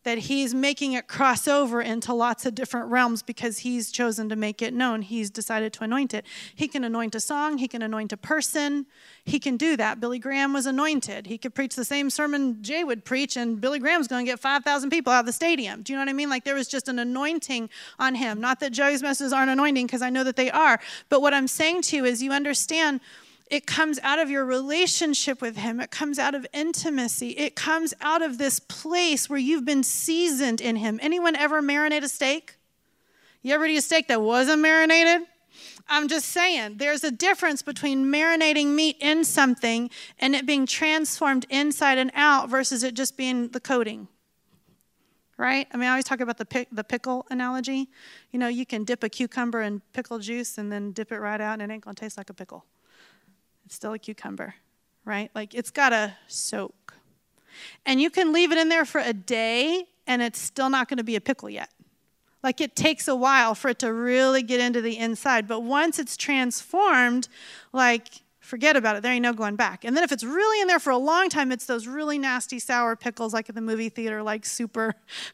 that he's making it cross over into lots of different realms because he's chosen to make it known. He's decided to anoint it. He can anoint a song. He can anoint a person. He can do that. Billy Graham was anointed. He could preach the same sermon Jay would preach, and Billy Graham's going to get 5,000 people out of the stadium. Do you know what I mean? Like, there was just an anointing on him. Not that Joey's messages aren't anointing, because I know that they are. But what I'm saying to you is, you understand, it comes out of your relationship with him. It comes out of intimacy. It comes out of this place where you've been seasoned in him. Anyone ever marinate a steak? You ever eat a steak that wasn't marinated? I'm just saying, there's a difference between marinating meat in something and it being transformed inside and out versus it just being the coating. Right? I mean, I always talk about the pickle analogy. You know, you can dip a cucumber in pickle juice and then dip it right out, and it ain't going to taste like a pickle. It's still a cucumber, right? Like, it's got to soak. And you can leave it in there for a day, and it's still not going to be a pickle yet. Like, it takes a while for it to really get into the inside. But once it's transformed, like, forget about it. There ain't no going back. And then if it's really in there for a long time, it's those really nasty sour pickles like at the movie theater, like super,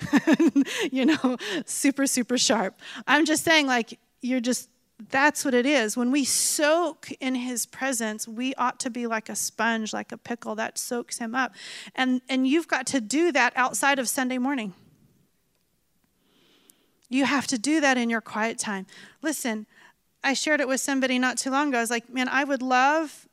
super, super sharp. I'm just saying, like, that's what it is. When we soak in his presence, we ought to be like a sponge, like a pickle that soaks him up. And you've got to do that outside of Sunday morning. You have to do that in your quiet time. Listen, I shared it with somebody not too long ago. I was like, man, I would love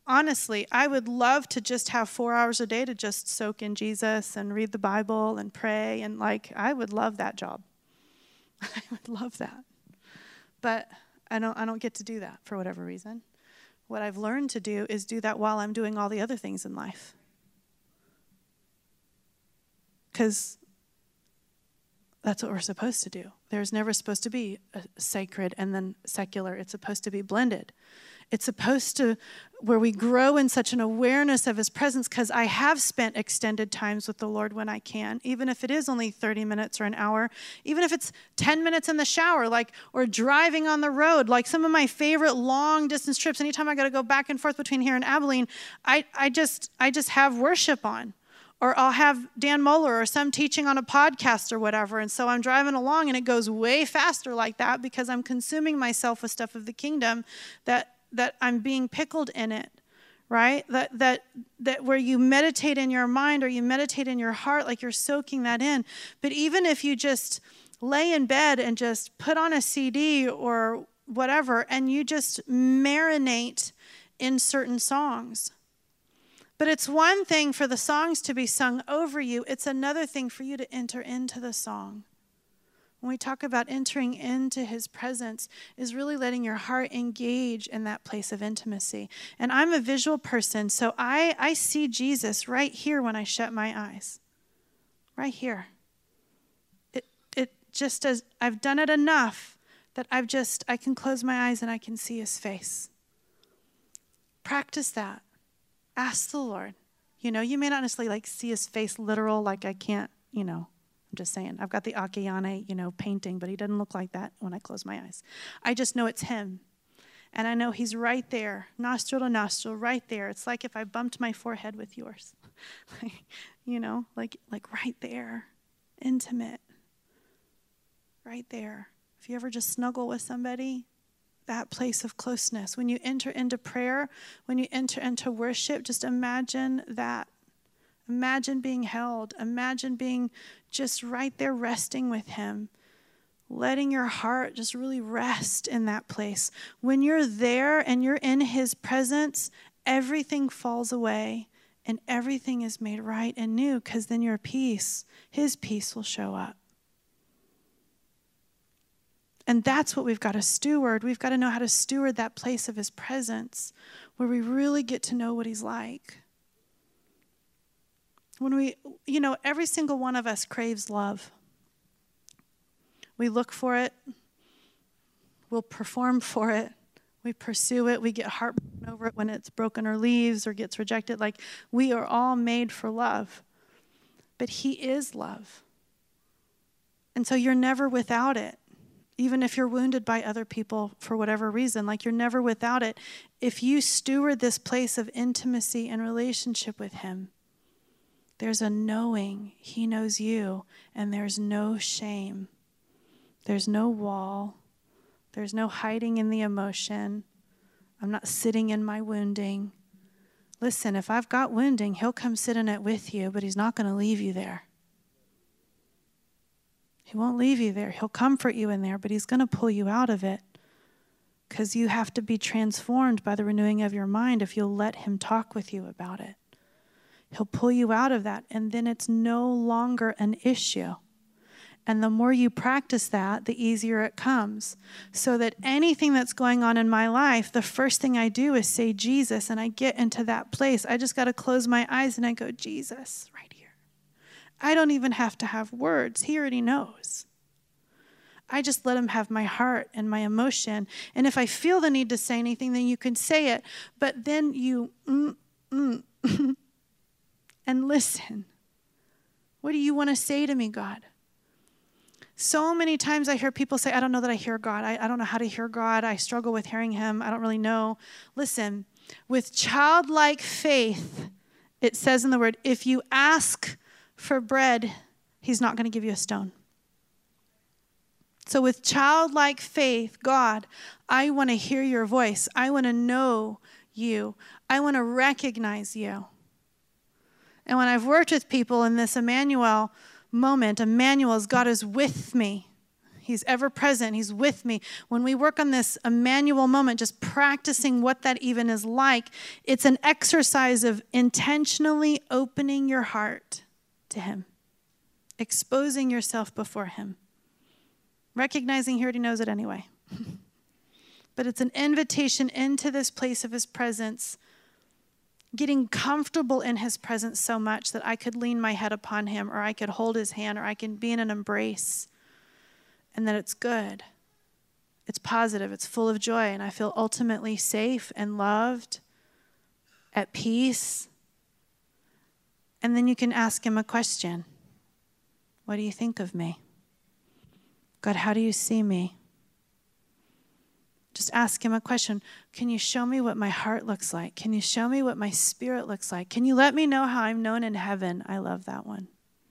to just have 4 hours a day to just soak in Jesus and read the Bible and pray. And like, I would love that job. I would love that. But I don't get to do that for whatever reason. What I've learned to do is do that while I'm doing all the other things in life. Because that's what we're supposed to do. There's never supposed to be a sacred and then secular. It's supposed to be blended. It's supposed to, where we grow in such an awareness of his presence, because I have spent extended times with the Lord when I can, even if it is only 30 minutes or an hour, even if it's 10 minutes in the shower, like, or driving on the road. Like, some of my favorite long distance trips, anytime I got to go back and forth between here and Abilene, I just have worship on. Or I'll have Dan Mohler or some teaching on a podcast or whatever. And so I'm driving along and it goes way faster like that because I'm consuming myself with stuff of the kingdom that I'm being pickled in it, right? That where you meditate in your mind or you meditate in your heart, like you're soaking that in. But even if you just lay in bed and just put on a CD or whatever, and you just marinate in certain songs. But it's one thing for the songs to be sung over you. It's another thing for you to enter into the song. When we talk about entering into his presence, is really letting your heart engage in that place of intimacy. And I'm a visual person, so I see Jesus right here when I shut my eyes. Right here. It just as I've done it enough that I can close my eyes and I can see his face. Practice that. Ask the Lord. You may not necessarily like see his face literal, like I can't, I'm just saying. I've got the Akiane, painting, but he doesn't look like that when I close my eyes. I just know it's him. And I know he's right there, nostril to nostril, right there. It's like if I bumped my forehead with yours. like right there, intimate, right there. If you ever just snuggle with somebody, that place of closeness. When you enter into prayer, when you enter into worship, just imagine that. Imagine being held. Imagine being just right there resting with him. Letting your heart just really rest in that place. When you're there and you're in his presence, everything falls away and everything is made right and new, because then your peace, his peace will show up. And that's what we've got to steward. We've got to know how to steward that place of his presence where we really get to know what he's like. When we, every single one of us craves love. We look for it. We'll perform for it. We pursue it. We get heartbroken over it when it's broken or leaves or gets rejected. Like, we are all made for love. But he is love. And so you're never without it. Even if you're wounded by other people for whatever reason, like, you're never without it. If you steward this place of intimacy and relationship with him, There's a knowing. He knows you, and there's no shame. There's no wall. There's no hiding in the emotion. I'm not sitting in my wounding. Listen, if I've got wounding, he'll come sit in it with you, but he's not going to leave you there. He won't leave you there. He'll comfort you in there, but he's going to pull you out of it, because you have to be transformed by the renewing of your mind if you'll let him talk with you about it. He'll pull you out of that, and then it's no longer an issue. And the more you practice that, the easier it comes. So that anything that's going on in my life, the first thing I do is say Jesus, and I get into that place. I just got to close my eyes and I go, Jesus, right here. I don't even have to have words. He already knows. I just let him have my heart and my emotion. And if I feel the need to say anything, then you can say it. But then you, and listen. What do you want to say to me, God? So many times I hear people say, I don't know that I hear God. I don't know how to hear God. I struggle with hearing him. I don't really know. Listen, with childlike faith, it says in the word, if you ask for bread, he's not going to give you a stone. So with childlike faith, God, I want to hear your voice. I want to know you. I want to recognize you. And when I've worked with people in this Emmanuel moment, Emmanuel is God is with me. He's ever present. He's with me. When we work on this Emmanuel moment, just practicing what that even is like, it's an exercise of intentionally opening your heart to him, exposing yourself before him, recognizing he already knows it anyway. But it's an invitation into this place of his presence, getting comfortable in his presence so much that I could lean my head upon him, or I could hold his hand, or I can be in an embrace, and that it's good. It's positive. It's full of joy, and I feel ultimately safe and loved, at peace. And then you can ask him a question. What do you think of me? God, how do you see me? Just ask him a question. Can you show me what my heart looks like? Can you show me what my spirit looks like? Can you let me know how I'm known in heaven? I love that one.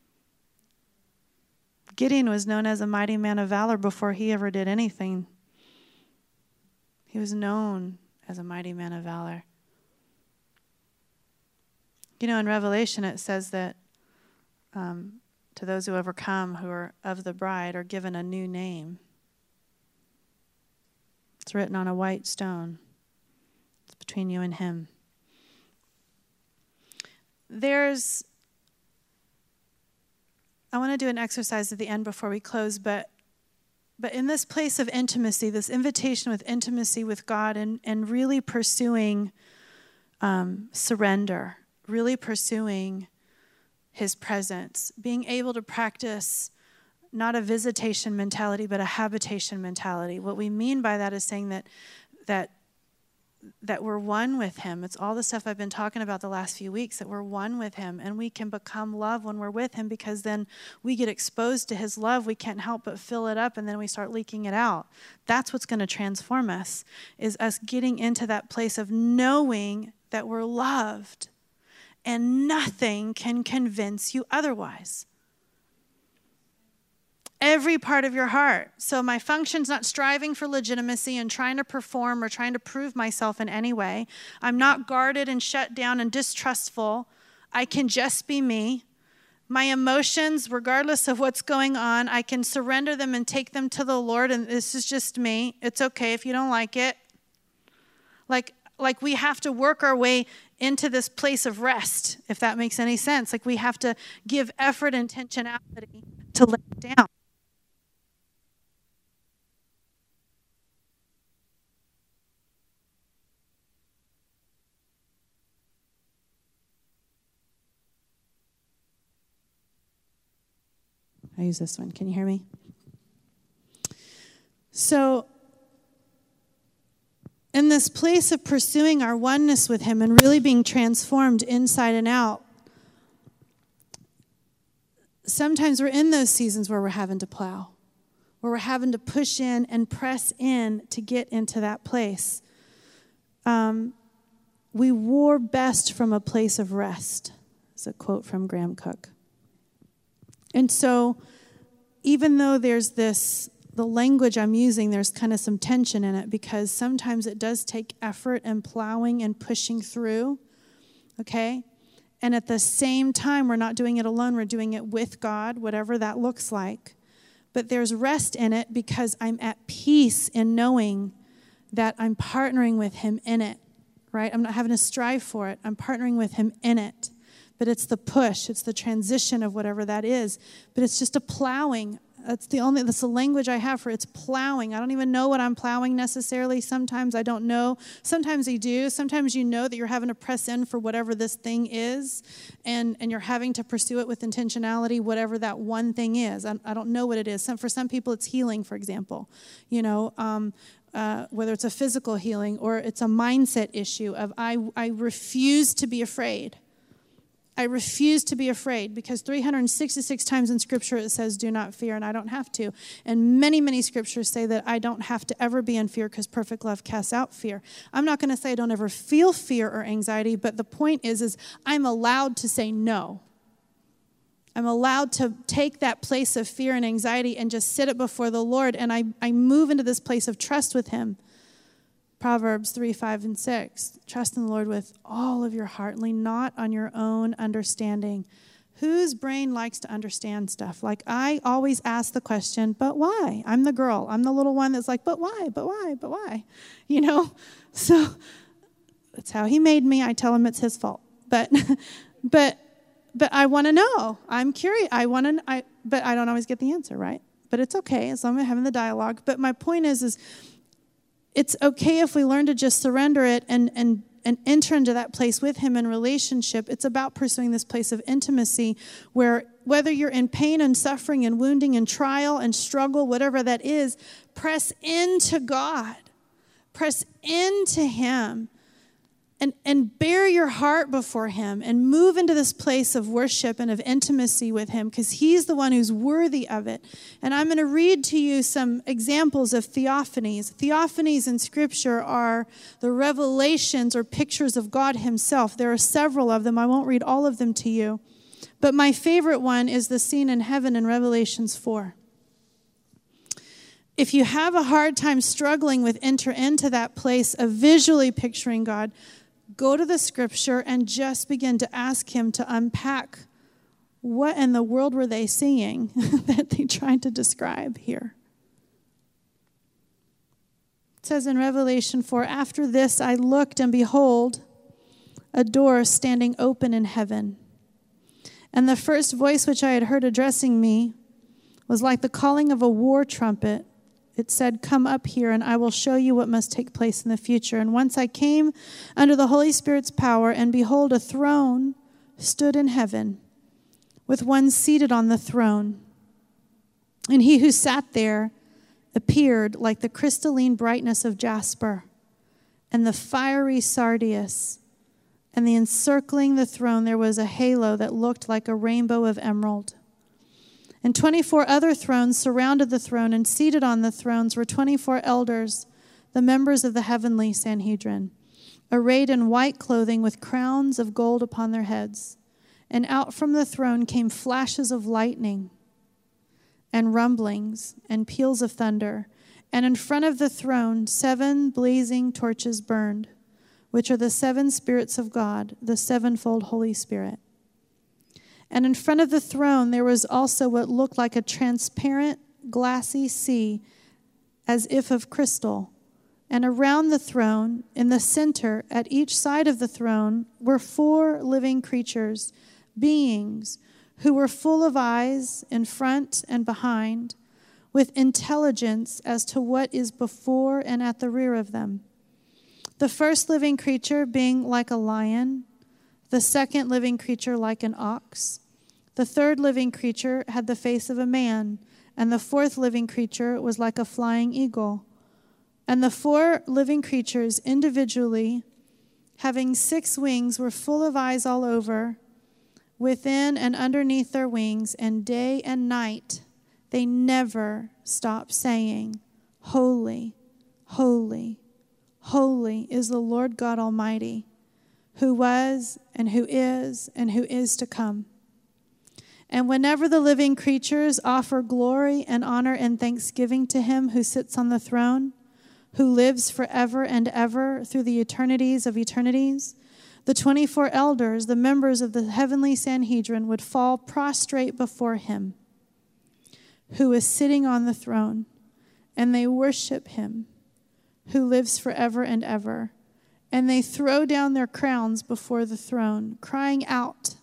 Gideon was known as a mighty man of valor before he ever did anything. He was known as a mighty man of valor. You know, in Revelation it says that to those who overcome, who are of the bride, are given a new name. It's written on a white stone. It's between you and him. I want to do an exercise at the end before we close, but in this place of intimacy, this invitation with intimacy with God, and really pursuing surrender, really pursuing his presence, being able to practice not a visitation mentality, but a habitation mentality. What we mean by that is saying that we're one with him. It's all the stuff I've been talking about the last few weeks, that we're one with him, and we can become love when we're with him, because then we get exposed to his love. We can't help but fill it up, and then we start leaking it out. That's what's going to transform us, is us getting into that place of knowing that we're loved, and nothing can convince you otherwise. Every part of your heart. So my function's not striving for legitimacy and trying to perform or trying to prove myself in any way. I'm not guarded and shut down and distrustful. I can just be me. My emotions, regardless of what's going on, I can surrender them and take them to the Lord, and this is just me. It's okay if you don't like it. Like we have to work our way into this place of rest, if that makes any sense. Like we have to give effort and intentionality to lay it down. I use this one. Can you hear me? So, in this place of pursuing our oneness with him and really being transformed inside and out, sometimes we're in those seasons where we're having to plow, where we're having to push in and press in to get into that place. We war best from a place of rest. It's a quote from Graham Cook. And so even though there's the language I'm using, there's kind of some tension in it because sometimes it does take effort and plowing and pushing through, okay? And at the same time, we're not doing it alone. We're doing it with God, whatever that looks like. But there's rest in it because I'm at peace in knowing that I'm partnering with him in it, right? I'm not having to strive for it. I'm partnering with him in it. But it's the push. It's the transition of whatever that is. But it's just a plowing. That's the language I have for it's plowing. I don't even know what I'm plowing necessarily. Sometimes I don't know. Sometimes I do. Sometimes you know that you're having to press in for whatever this thing is, and you're having to pursue it with intentionality, whatever that one thing is. I don't know what it is. For some people, it's healing, for example. Whether it's a physical healing or it's a mindset issue of I refuse to be afraid. I refuse to be afraid because 366 times in Scripture it says, do not fear, and I don't have to. And many, many Scriptures say that I don't have to ever be in fear because perfect love casts out fear. I'm not going to say I don't ever feel fear or anxiety, but the point is I'm allowed to say no. I'm allowed to take that place of fear and anxiety and just sit it before the Lord, and I move into this place of trust with him. Proverbs 3, 5, and 6. Trust in the Lord with all of your heart. Lean not on your own understanding. Whose brain likes to understand stuff? Like, I always ask the question, but why? I'm the girl. I'm the little one that's like, but why? But why? But why? So that's how he made me. I tell him it's his fault. But I want to know. I'm curious. But I don't always get the answer, right? But it's okay as long as I'm having the dialogue. But my point is it's okay if we learn to just surrender it and enter into that place with him in relationship. It's about pursuing this place of intimacy where whether you're in pain and suffering and wounding and trial and struggle, whatever that is, press into God. Press into him and bear your heart before him and move into this place of worship and of intimacy with him because he's the one who's worthy of it. And I'm going to read to you some examples of theophanies. Theophanies in Scripture are the revelations or pictures of God himself. There are several of them. I won't read all of them to you. But my favorite one is the scene in heaven in Revelations 4. If you have a hard time struggling with enter into that place of visually picturing God, go to the Scripture and just begin to ask him to unpack what in the world were they seeing that they tried to describe here. It says in Revelation 4, after this I looked, and behold, a door standing open in heaven. And the first voice which I had heard addressing me was like the calling of a war trumpet. It said, come up here, and I will show you what must take place in the future. And once I came under the Holy Spirit's power, and behold, a throne stood in heaven, with one seated on the throne. And he who sat there appeared like the crystalline brightness of jasper, and the fiery sardius. And encircling the throne there was a halo that looked like a rainbow of emerald. And 24 other thrones surrounded the throne, and seated on the thrones were 24 elders, the members of the heavenly Sanhedrin, arrayed in white clothing with crowns of gold upon their heads. And out from the throne came flashes of lightning and rumblings and peals of thunder. And in front of the throne 7 blazing torches burned, which are the 7 spirits of God, the sevenfold Holy Spirit. And in front of the throne there was also what looked like a transparent, glassy sea, as if of crystal. And around the throne, in the center, at each side of the throne, were 4 living creatures, beings, who were full of eyes in front and behind, with intelligence as to what is before and at the rear of them. The first living creature being like a lion, the second living creature like an ox. The third living creature had the face of a man, and the fourth living creature was like a flying eagle. And the 4 living creatures individually, having 6 wings, were full of eyes all over, within and underneath their wings, and day and night they never stop saying, Holy, holy, holy is the Lord God Almighty, who was and who is to come. And whenever the living creatures offer glory and honor and thanksgiving to him who sits on the throne, who lives forever and ever through the eternities of eternities, the 24 elders, the members of the heavenly Sanhedrin, would fall prostrate before him who is sitting on the throne, and they worship him who lives forever and ever. And they throw down their crowns before the throne, crying out,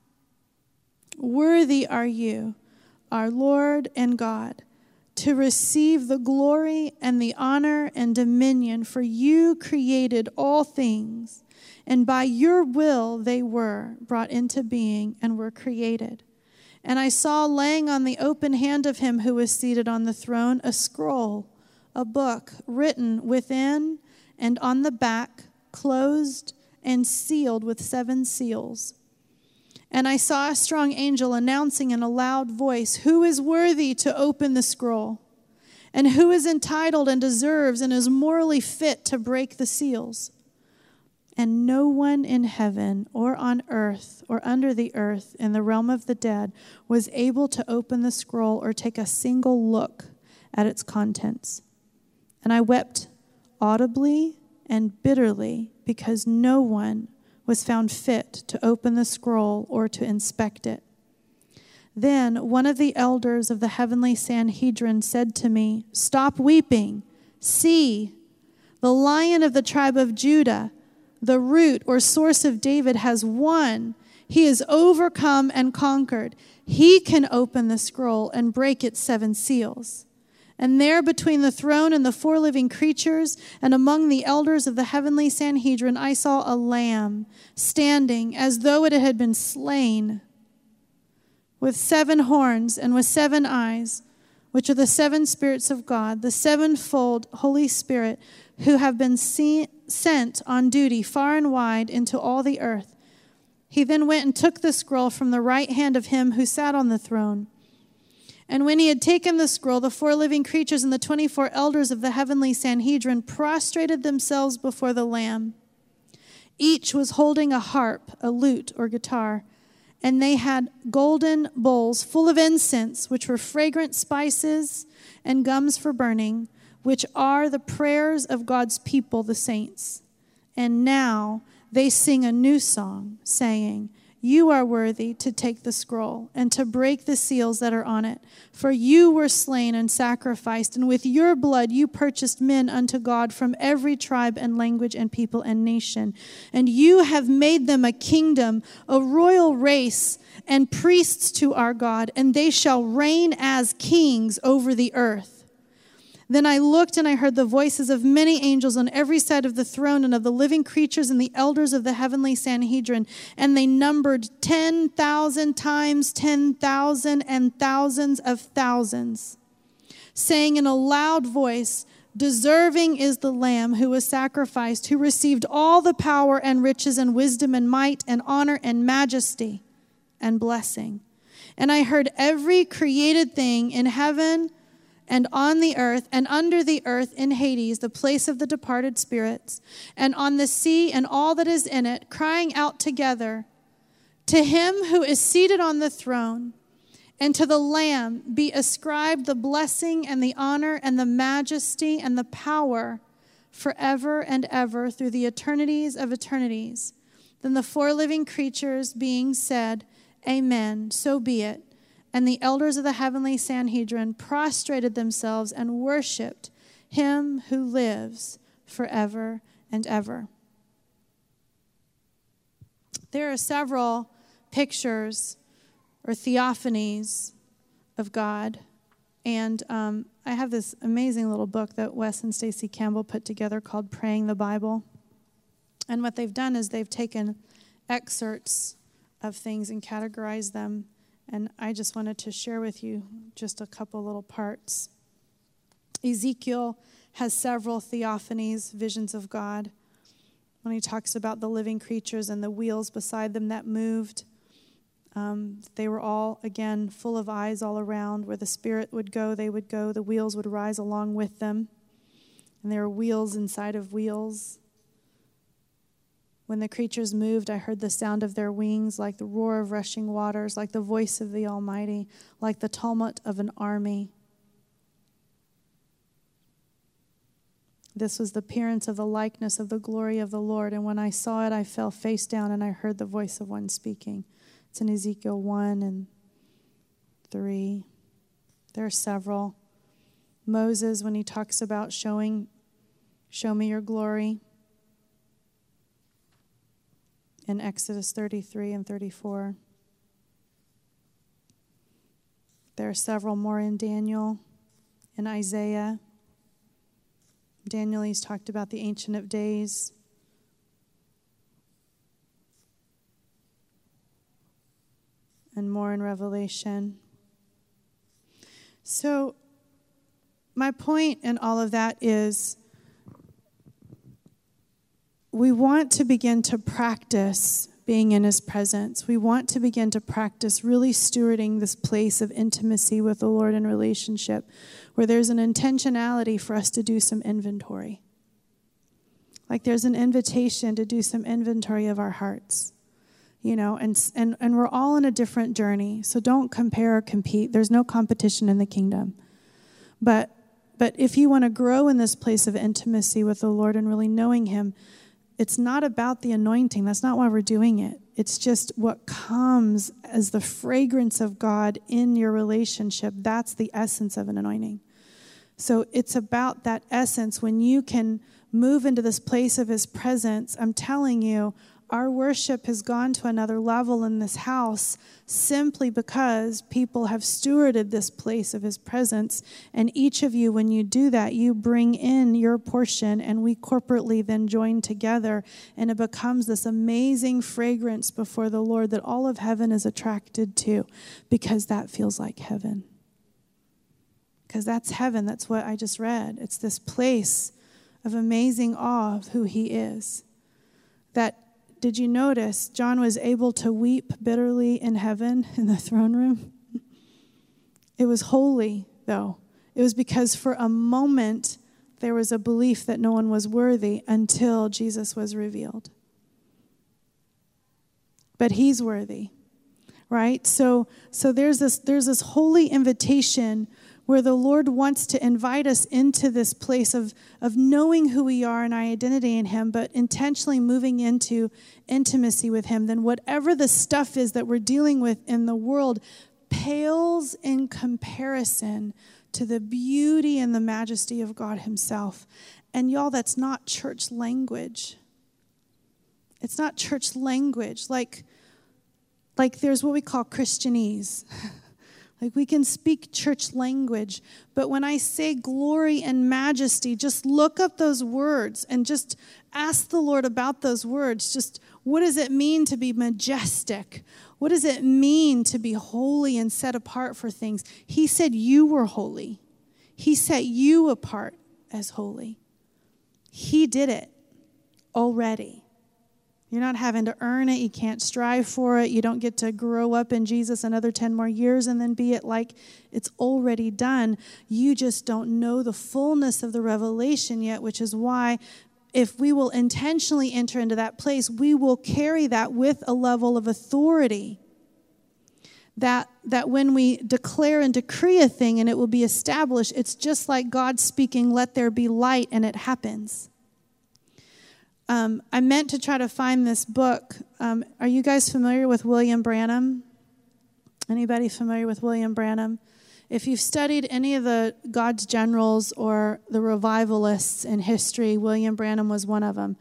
"Worthy are you, our Lord and God, to receive the glory and the honor and dominion, for you created all things, and by your will they were brought into being and were created." And I saw laying on the open hand of him who was seated on the throne a scroll, a book written within and on the back, closed and sealed with 7 seals. And I saw a strong angel announcing in a loud voice, "Who is worthy to open the scroll? And who is entitled and deserves and is morally fit to break the seals?" And no one in heaven or on earth or under the earth in the realm of the dead was able to open the scroll or take a single look at its contents. And I wept audibly and bitterly because no one was found fit to open the scroll or to inspect it. Then one of the elders of the heavenly Sanhedrin said to me, "Stop weeping. See, the Lion of the tribe of Judah, the root or source of David, has won. He has overcome and conquered. He can open the scroll and break its 7 seals." And there between the throne and the 4 living creatures and among the elders of the heavenly Sanhedrin, I saw a lamb standing as though it had been slain, with 7 horns and with 7 eyes, which are the 7 spirits of God, the 7-fold Holy Spirit, who have been sent on duty far and wide into all the earth. He then went and took the scroll from the right hand of him who sat on the throne. And when he had taken the scroll, the 4 living creatures and the 24 elders of the heavenly Sanhedrin prostrated themselves before the Lamb. Each was holding a harp, a lute, or guitar, and they had golden bowls full of incense, which were fragrant spices and gums for burning, which are the prayers of God's people, the saints. And now they sing a new song, saying, "You are worthy to take the scroll and to break the seals that are on it. For you were slain and sacrificed, and with your blood you purchased men unto God from every tribe and language and people and nation. And you have made them a kingdom, a royal race, and priests to our God, and they shall reign as kings over the earth." Then I looked and I heard the voices of many angels on every side of the throne and of the living creatures and the elders of the heavenly Sanhedrin. And they numbered 10,000 times 10,000 and thousands of thousands, saying in a loud voice, "Deserving is the Lamb who was sacrificed, who received all the power and riches and wisdom and might and honor and majesty and blessing." And I heard every created thing in heaven and on the earth and under the earth in Hades, the place of the departed spirits, and on the sea and all that is in it, crying out together, "To him who is seated on the throne and to the Lamb be ascribed the blessing and the honor and the majesty and the power forever and ever through the eternities of eternities." Then the 4 living creatures being said, "Amen, so be it." And the elders of the heavenly Sanhedrin prostrated themselves and worshiped him who lives forever and ever. There are several pictures or theophanies of God. And I have this amazing little book that Wes and Stacy Campbell put together called Praying the Bible. And what they've done is they've taken excerpts of things and categorized them. And I just wanted to share with you just a couple little parts. Ezekiel has several theophanies, visions of God, when he talks about the living creatures and the wheels beside them that moved. They were all, again, full of eyes all around. Where the Spirit would go, they would go. The wheels would rise along with them. And there were wheels inside of wheels. When the creatures moved, I heard the sound of their wings, like the roar of rushing waters, like the voice of the Almighty, like the tumult of an army. This was the appearance of the likeness of the glory of the Lord. And when I saw it, I fell face down, and I heard the voice of one speaking. It's in Ezekiel 1 and 3. There are several. Moses, when he talks about show me your glory, in Exodus 33 and 34. There are several more in Daniel, in Isaiah. Daniel, he's talked about the Ancient of Days. And more in Revelation. So, my point in all of that is we want to begin to practice being in his presence. We want to begin to practice really stewarding this place of intimacy with the Lord in relationship, where there's an intentionality for us to do some inventory. Like there's an invitation to do some inventory of our hearts, and we're all in a different journey. So don't compare or compete. There's no competition in the kingdom. But if you want to grow in this place of intimacy with the Lord and really knowing him, it's not about the anointing. That's not why we're doing it. It's just what comes as the fragrance of God in your relationship. That's the essence of an anointing. So it's about that essence. When you can move into this place of his presence, I'm telling you, our worship has gone to another level in this house simply because people have stewarded this place of his presence. And each of you, when you do that, you bring in your portion, and we corporately then join together, and it becomes this amazing fragrance before the Lord that all of heaven is attracted to, because that feels like heaven. Because that's heaven. That's what I just read. It's this place of amazing awe of who he is. Did you notice John was able to weep bitterly in heaven in the throne room? It was holy, though. It was because for a moment there was a belief that no one was worthy until Jesus was revealed. But he's worthy, right? So there's this holy invitation where the Lord wants to invite us into this place of knowing who we are and our identity in him, but intentionally moving into intimacy with him. Then whatever the stuff is that we're dealing with in the world pales in comparison to the beauty and the majesty of God himself. And y'all, that's not church language. It's not church language. Like there's what we call Christianese. Like we can speak church language, but when I say glory and majesty, just look up those words and just ask the Lord about those words. Just what does it mean to be majestic? What does it mean to be holy and set apart for things? He said you were holy. He set you apart as holy. He did it already. You're not having to earn it. You can't strive for it. You don't get to grow up in Jesus another 10 more years and then be it like it's already done. You just don't know the fullness of the revelation yet, which is why if we will intentionally enter into that place, we will carry that with a level of authority. That when we declare and decree a thing and it will be established, it's just like God speaking, let there be light, and it happens. I meant to try to find this book. Are you guys familiar with William Branham? Anybody familiar with William Branham? If you've studied any of the God's generals or the revivalists in history, William Branham was one of them.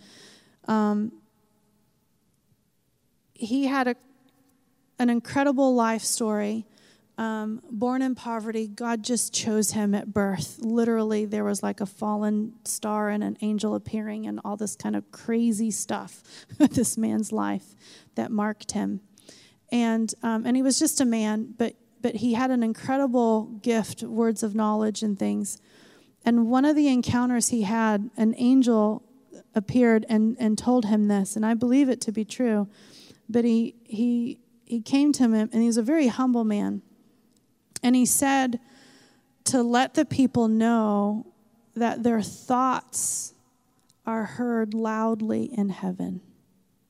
He had an incredible life story. Born in poverty, God just chose him at birth. Literally, there was like a fallen star and an angel appearing and all this kind of crazy stuff with this man's life that marked him. And he was just a man, but he had an incredible gift, words of knowledge and things. And one of the encounters he had, an angel appeared and told him this, and I believe it to be true. But he came to him, and he was a very humble man. And he said to let the people know that their thoughts are heard loudly in heaven.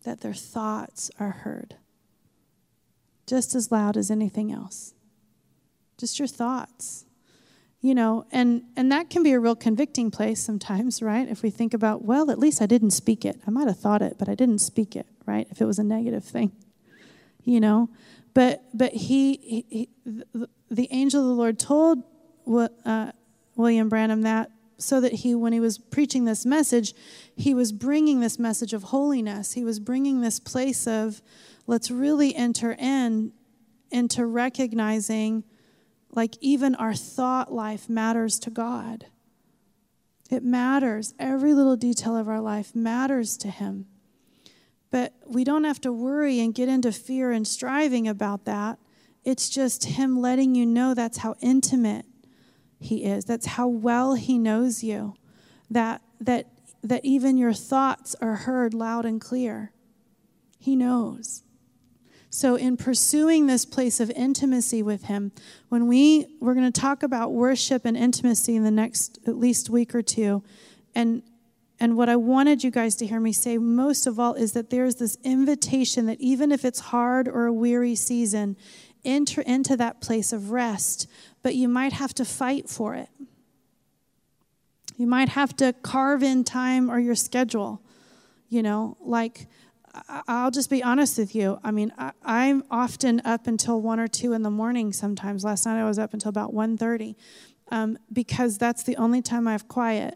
that their thoughts are heard. Just as loud as anything else. Just your thoughts. And that can be a real convicting place sometimes, right? If we think about, well, at least I didn't speak it. I might have thought it, but I didn't speak it, right? If it was a negative thing, But the angel of the Lord told William Branham that so that when he was preaching this message, he was bringing this message of holiness. He was bringing this place of, let's really enter into recognizing, like, even our thought life matters to God. It matters. Every little detail of our life matters to him. But we don't have to worry and get into fear and striving about that. It's just him letting you know that's how intimate he is. That's how well he knows you. That even your thoughts are heard loud and clear. He knows. So in pursuing this place of intimacy with him, when we're going to talk about worship and intimacy in the next at least week or two, and what I wanted you guys to hear me say most of all is that there's this invitation that even if it's hard or a weary season, enter into that place of rest, but you might have to fight for it. You might have to carve in time or your schedule, like I'll just be honest with you. I mean, I'm often up until 1 or 2 in the morning sometimes. Last night I was up until about 1:30 because that's the only time I have quiet.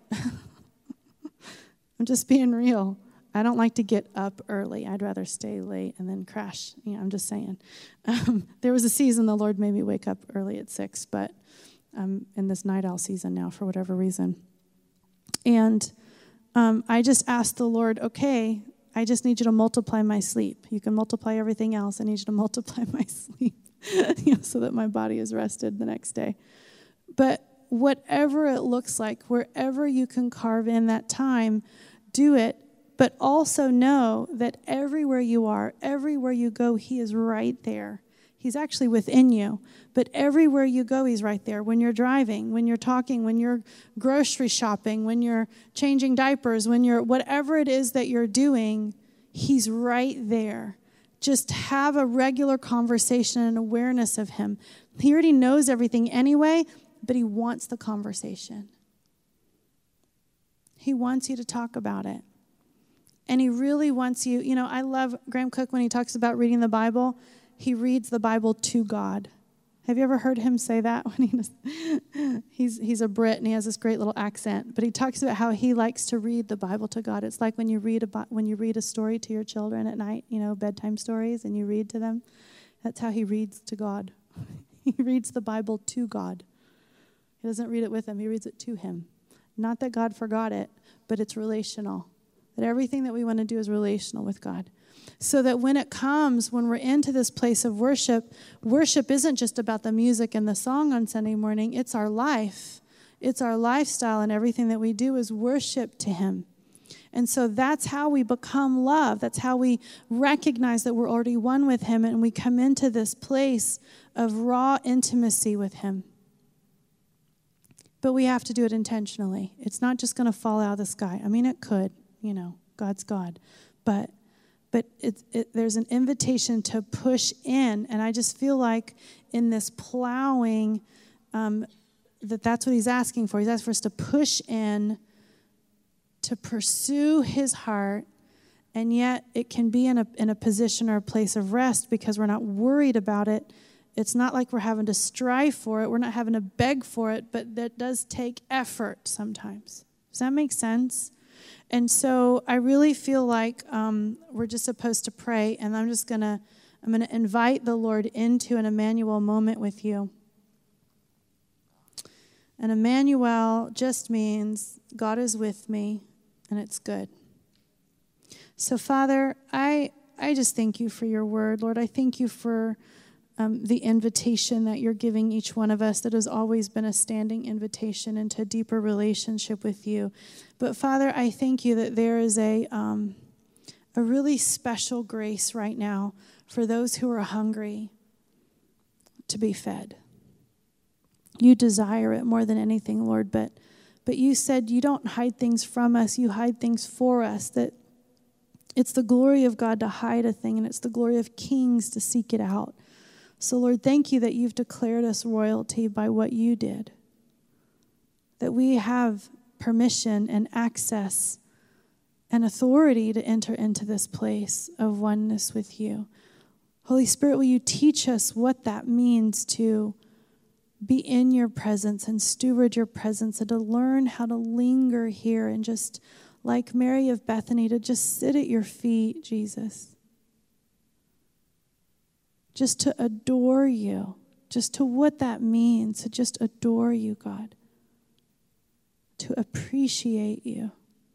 I'm just being real. I don't like to get up early. I'd rather stay late and then crash. I'm just saying. There was a season the Lord made me wake up early at 6, but I'm in this night owl season now for whatever reason. And I just asked the Lord, okay, I just need you to multiply my sleep. You can multiply everything else. I need you to multiply my sleep so that my body is rested the next day. But whatever it looks like, wherever you can carve in that time, do it. But also know that everywhere you are, everywhere you go, he is right there. He's actually within you. But everywhere you go, he's right there. When you're driving, when you're talking, when you're grocery shopping, when you're changing diapers, when you're whatever it is that you're doing, he's right there. Just have a regular conversation and awareness of him. He already knows everything anyway, but he wants the conversation. He wants you to talk about it. And he really wants you, I love Graham Cook when he talks about reading the Bible. He reads the Bible to God. Have you ever heard him say that? When he's a Brit and he has this great little accent, but he talks about how he likes to read the Bible to God. It's like when you read a story to your children at night, bedtime stories, and you read to them. That's how he reads to God. He reads the Bible to God. He doesn't read it with him. He reads it to him. Not that God forgot it, but it's relational. That everything that we want to do is relational with God. So that when we're into this place of worship isn't just about the music and the song on Sunday morning. It's our life. It's our lifestyle, and everything that we do is worship to him. And so that's how we become love. That's how we recognize that we're already one with him, and we come into this place of raw intimacy with him. But we have to do it intentionally. It's not just going to fall out of the sky. I mean, it could, God's God. But there's an invitation to push in. And I just feel like in this plowing, that's what he's asking for. He's asking for us to push in, to pursue his heart. And yet it can be in a position or a place of rest because we're not worried about it. It's not like we're having to strive for it. We're not having to beg for it, but that does take effort sometimes. Does that make sense? And so I really feel like we're just supposed to pray, and I'm going to invite the Lord into an Emmanuel moment with you. And Emmanuel just means God is with me, and it's good. So Father, I just thank you for your word. Lord, I thank you for the invitation that you're giving each one of us that has always been a standing invitation into a deeper relationship with you. But Father, I thank you that there is a really special grace right now for those who are hungry to be fed. You desire it more than anything, Lord, but you said you don't hide things from us, you hide things for us, that It's the glory of God to hide a thing, and it's the glory of kings to seek it out. So, Lord, thank you that you've declared us royalty by what you did, that we have permission and access and authority to enter into this place of oneness with you. Holy Spirit, will you teach us what that means to be in your presence and steward your presence, and to learn how to linger here and just, like Mary of Bethany, to just sit at your feet, Jesus. Just to adore you, just to what that means, to just adore you, God. To appreciate you.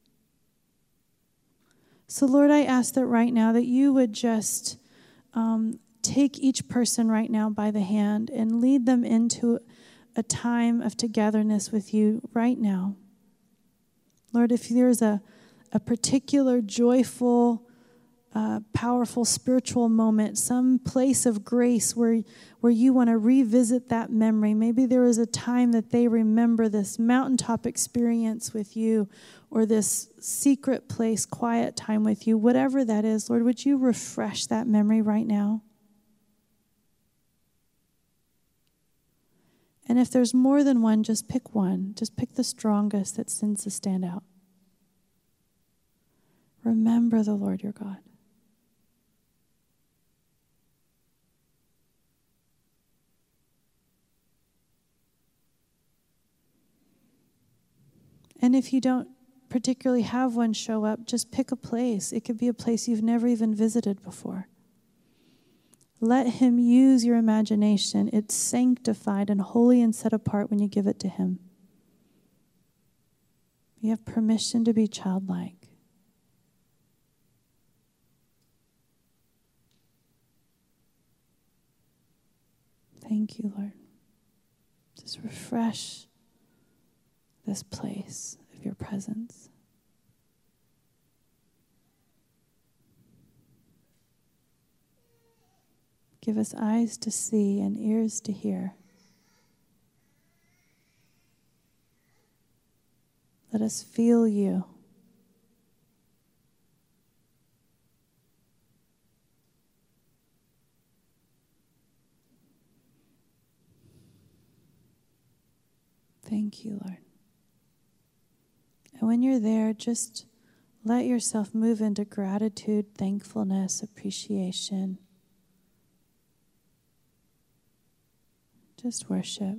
So, Lord, I ask that right now that you would just take each person right now by the hand and lead them into a time of togetherness with you right now. Lord, if there's a particular joyful, powerful spiritual moment, some place of grace where you want to revisit that memory. Maybe there was a time that they remember this mountaintop experience with you, or this secret place, quiet time with you. Whatever that is, Lord, would you refresh that memory right now? And if there's more than one, just pick one. Just pick the strongest that sends to stand out. Remember the Lord your God. And if you don't particularly have one show up, just pick a place. It could be a place you've never even visited before. Let him use your imagination. It's sanctified and holy and set apart when you give it to him. You have permission to be childlike. Thank you, Lord. Just refresh this place of your presence. Give us eyes to see and ears to hear. Let us feel you. Thank you, Lord. And when you're there, just let yourself move into gratitude, thankfulness, appreciation. Just worship.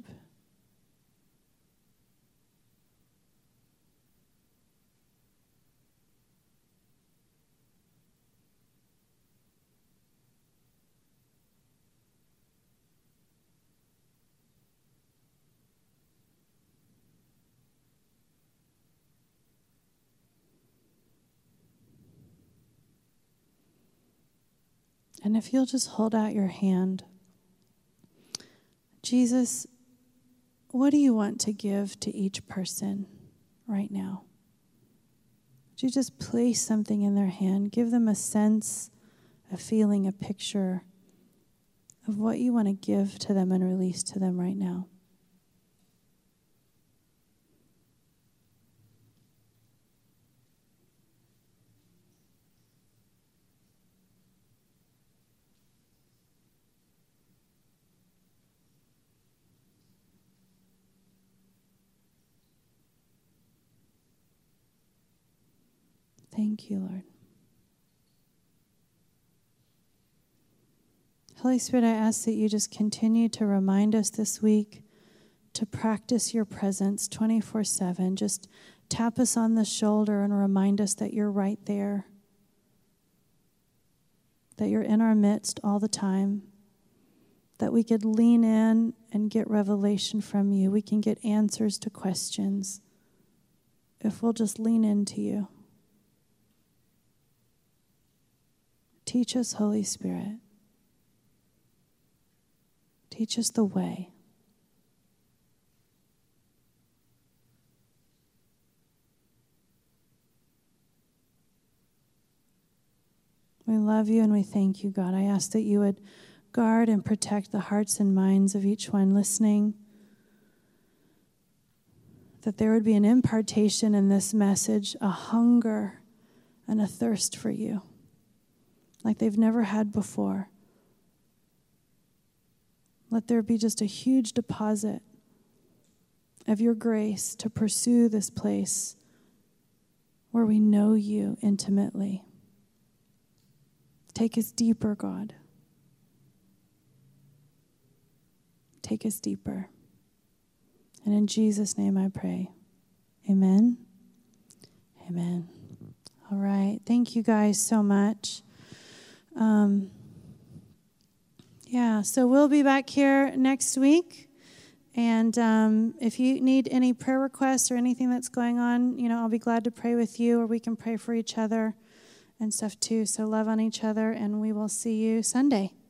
And if you'll just hold out your hand, Jesus, what do you want to give to each person right now? Would you just place something in their hand? Give them a sense, a feeling, a picture of what you want to give to them and release to them right now. Thank you, Lord. Holy Spirit, I ask that you just continue to remind us this week to practice your presence 24/7. Just tap us on the shoulder and remind us that you're right there, that you're in our midst all the time, that we could lean in and get revelation from you. We can get answers to questions if we'll just lean into you. Teach us, Holy Spirit. Teach us the way. We love you and we thank you, God. I ask that you would guard and protect the hearts and minds of each one listening, that there would be an impartation in this message, a hunger and a thirst for you. like they've never had before. Let there be just a huge deposit of your grace to pursue this place where we know you intimately. Take us deeper, God. Take us deeper. And in Jesus' name I pray. Amen. Amen. All right. Thank you guys so much. So we'll be back here next week. And if you need any prayer requests or anything that's going on, I'll be glad to pray with you, or we can pray for each other and stuff too. So love on each other, and we will see you Sunday.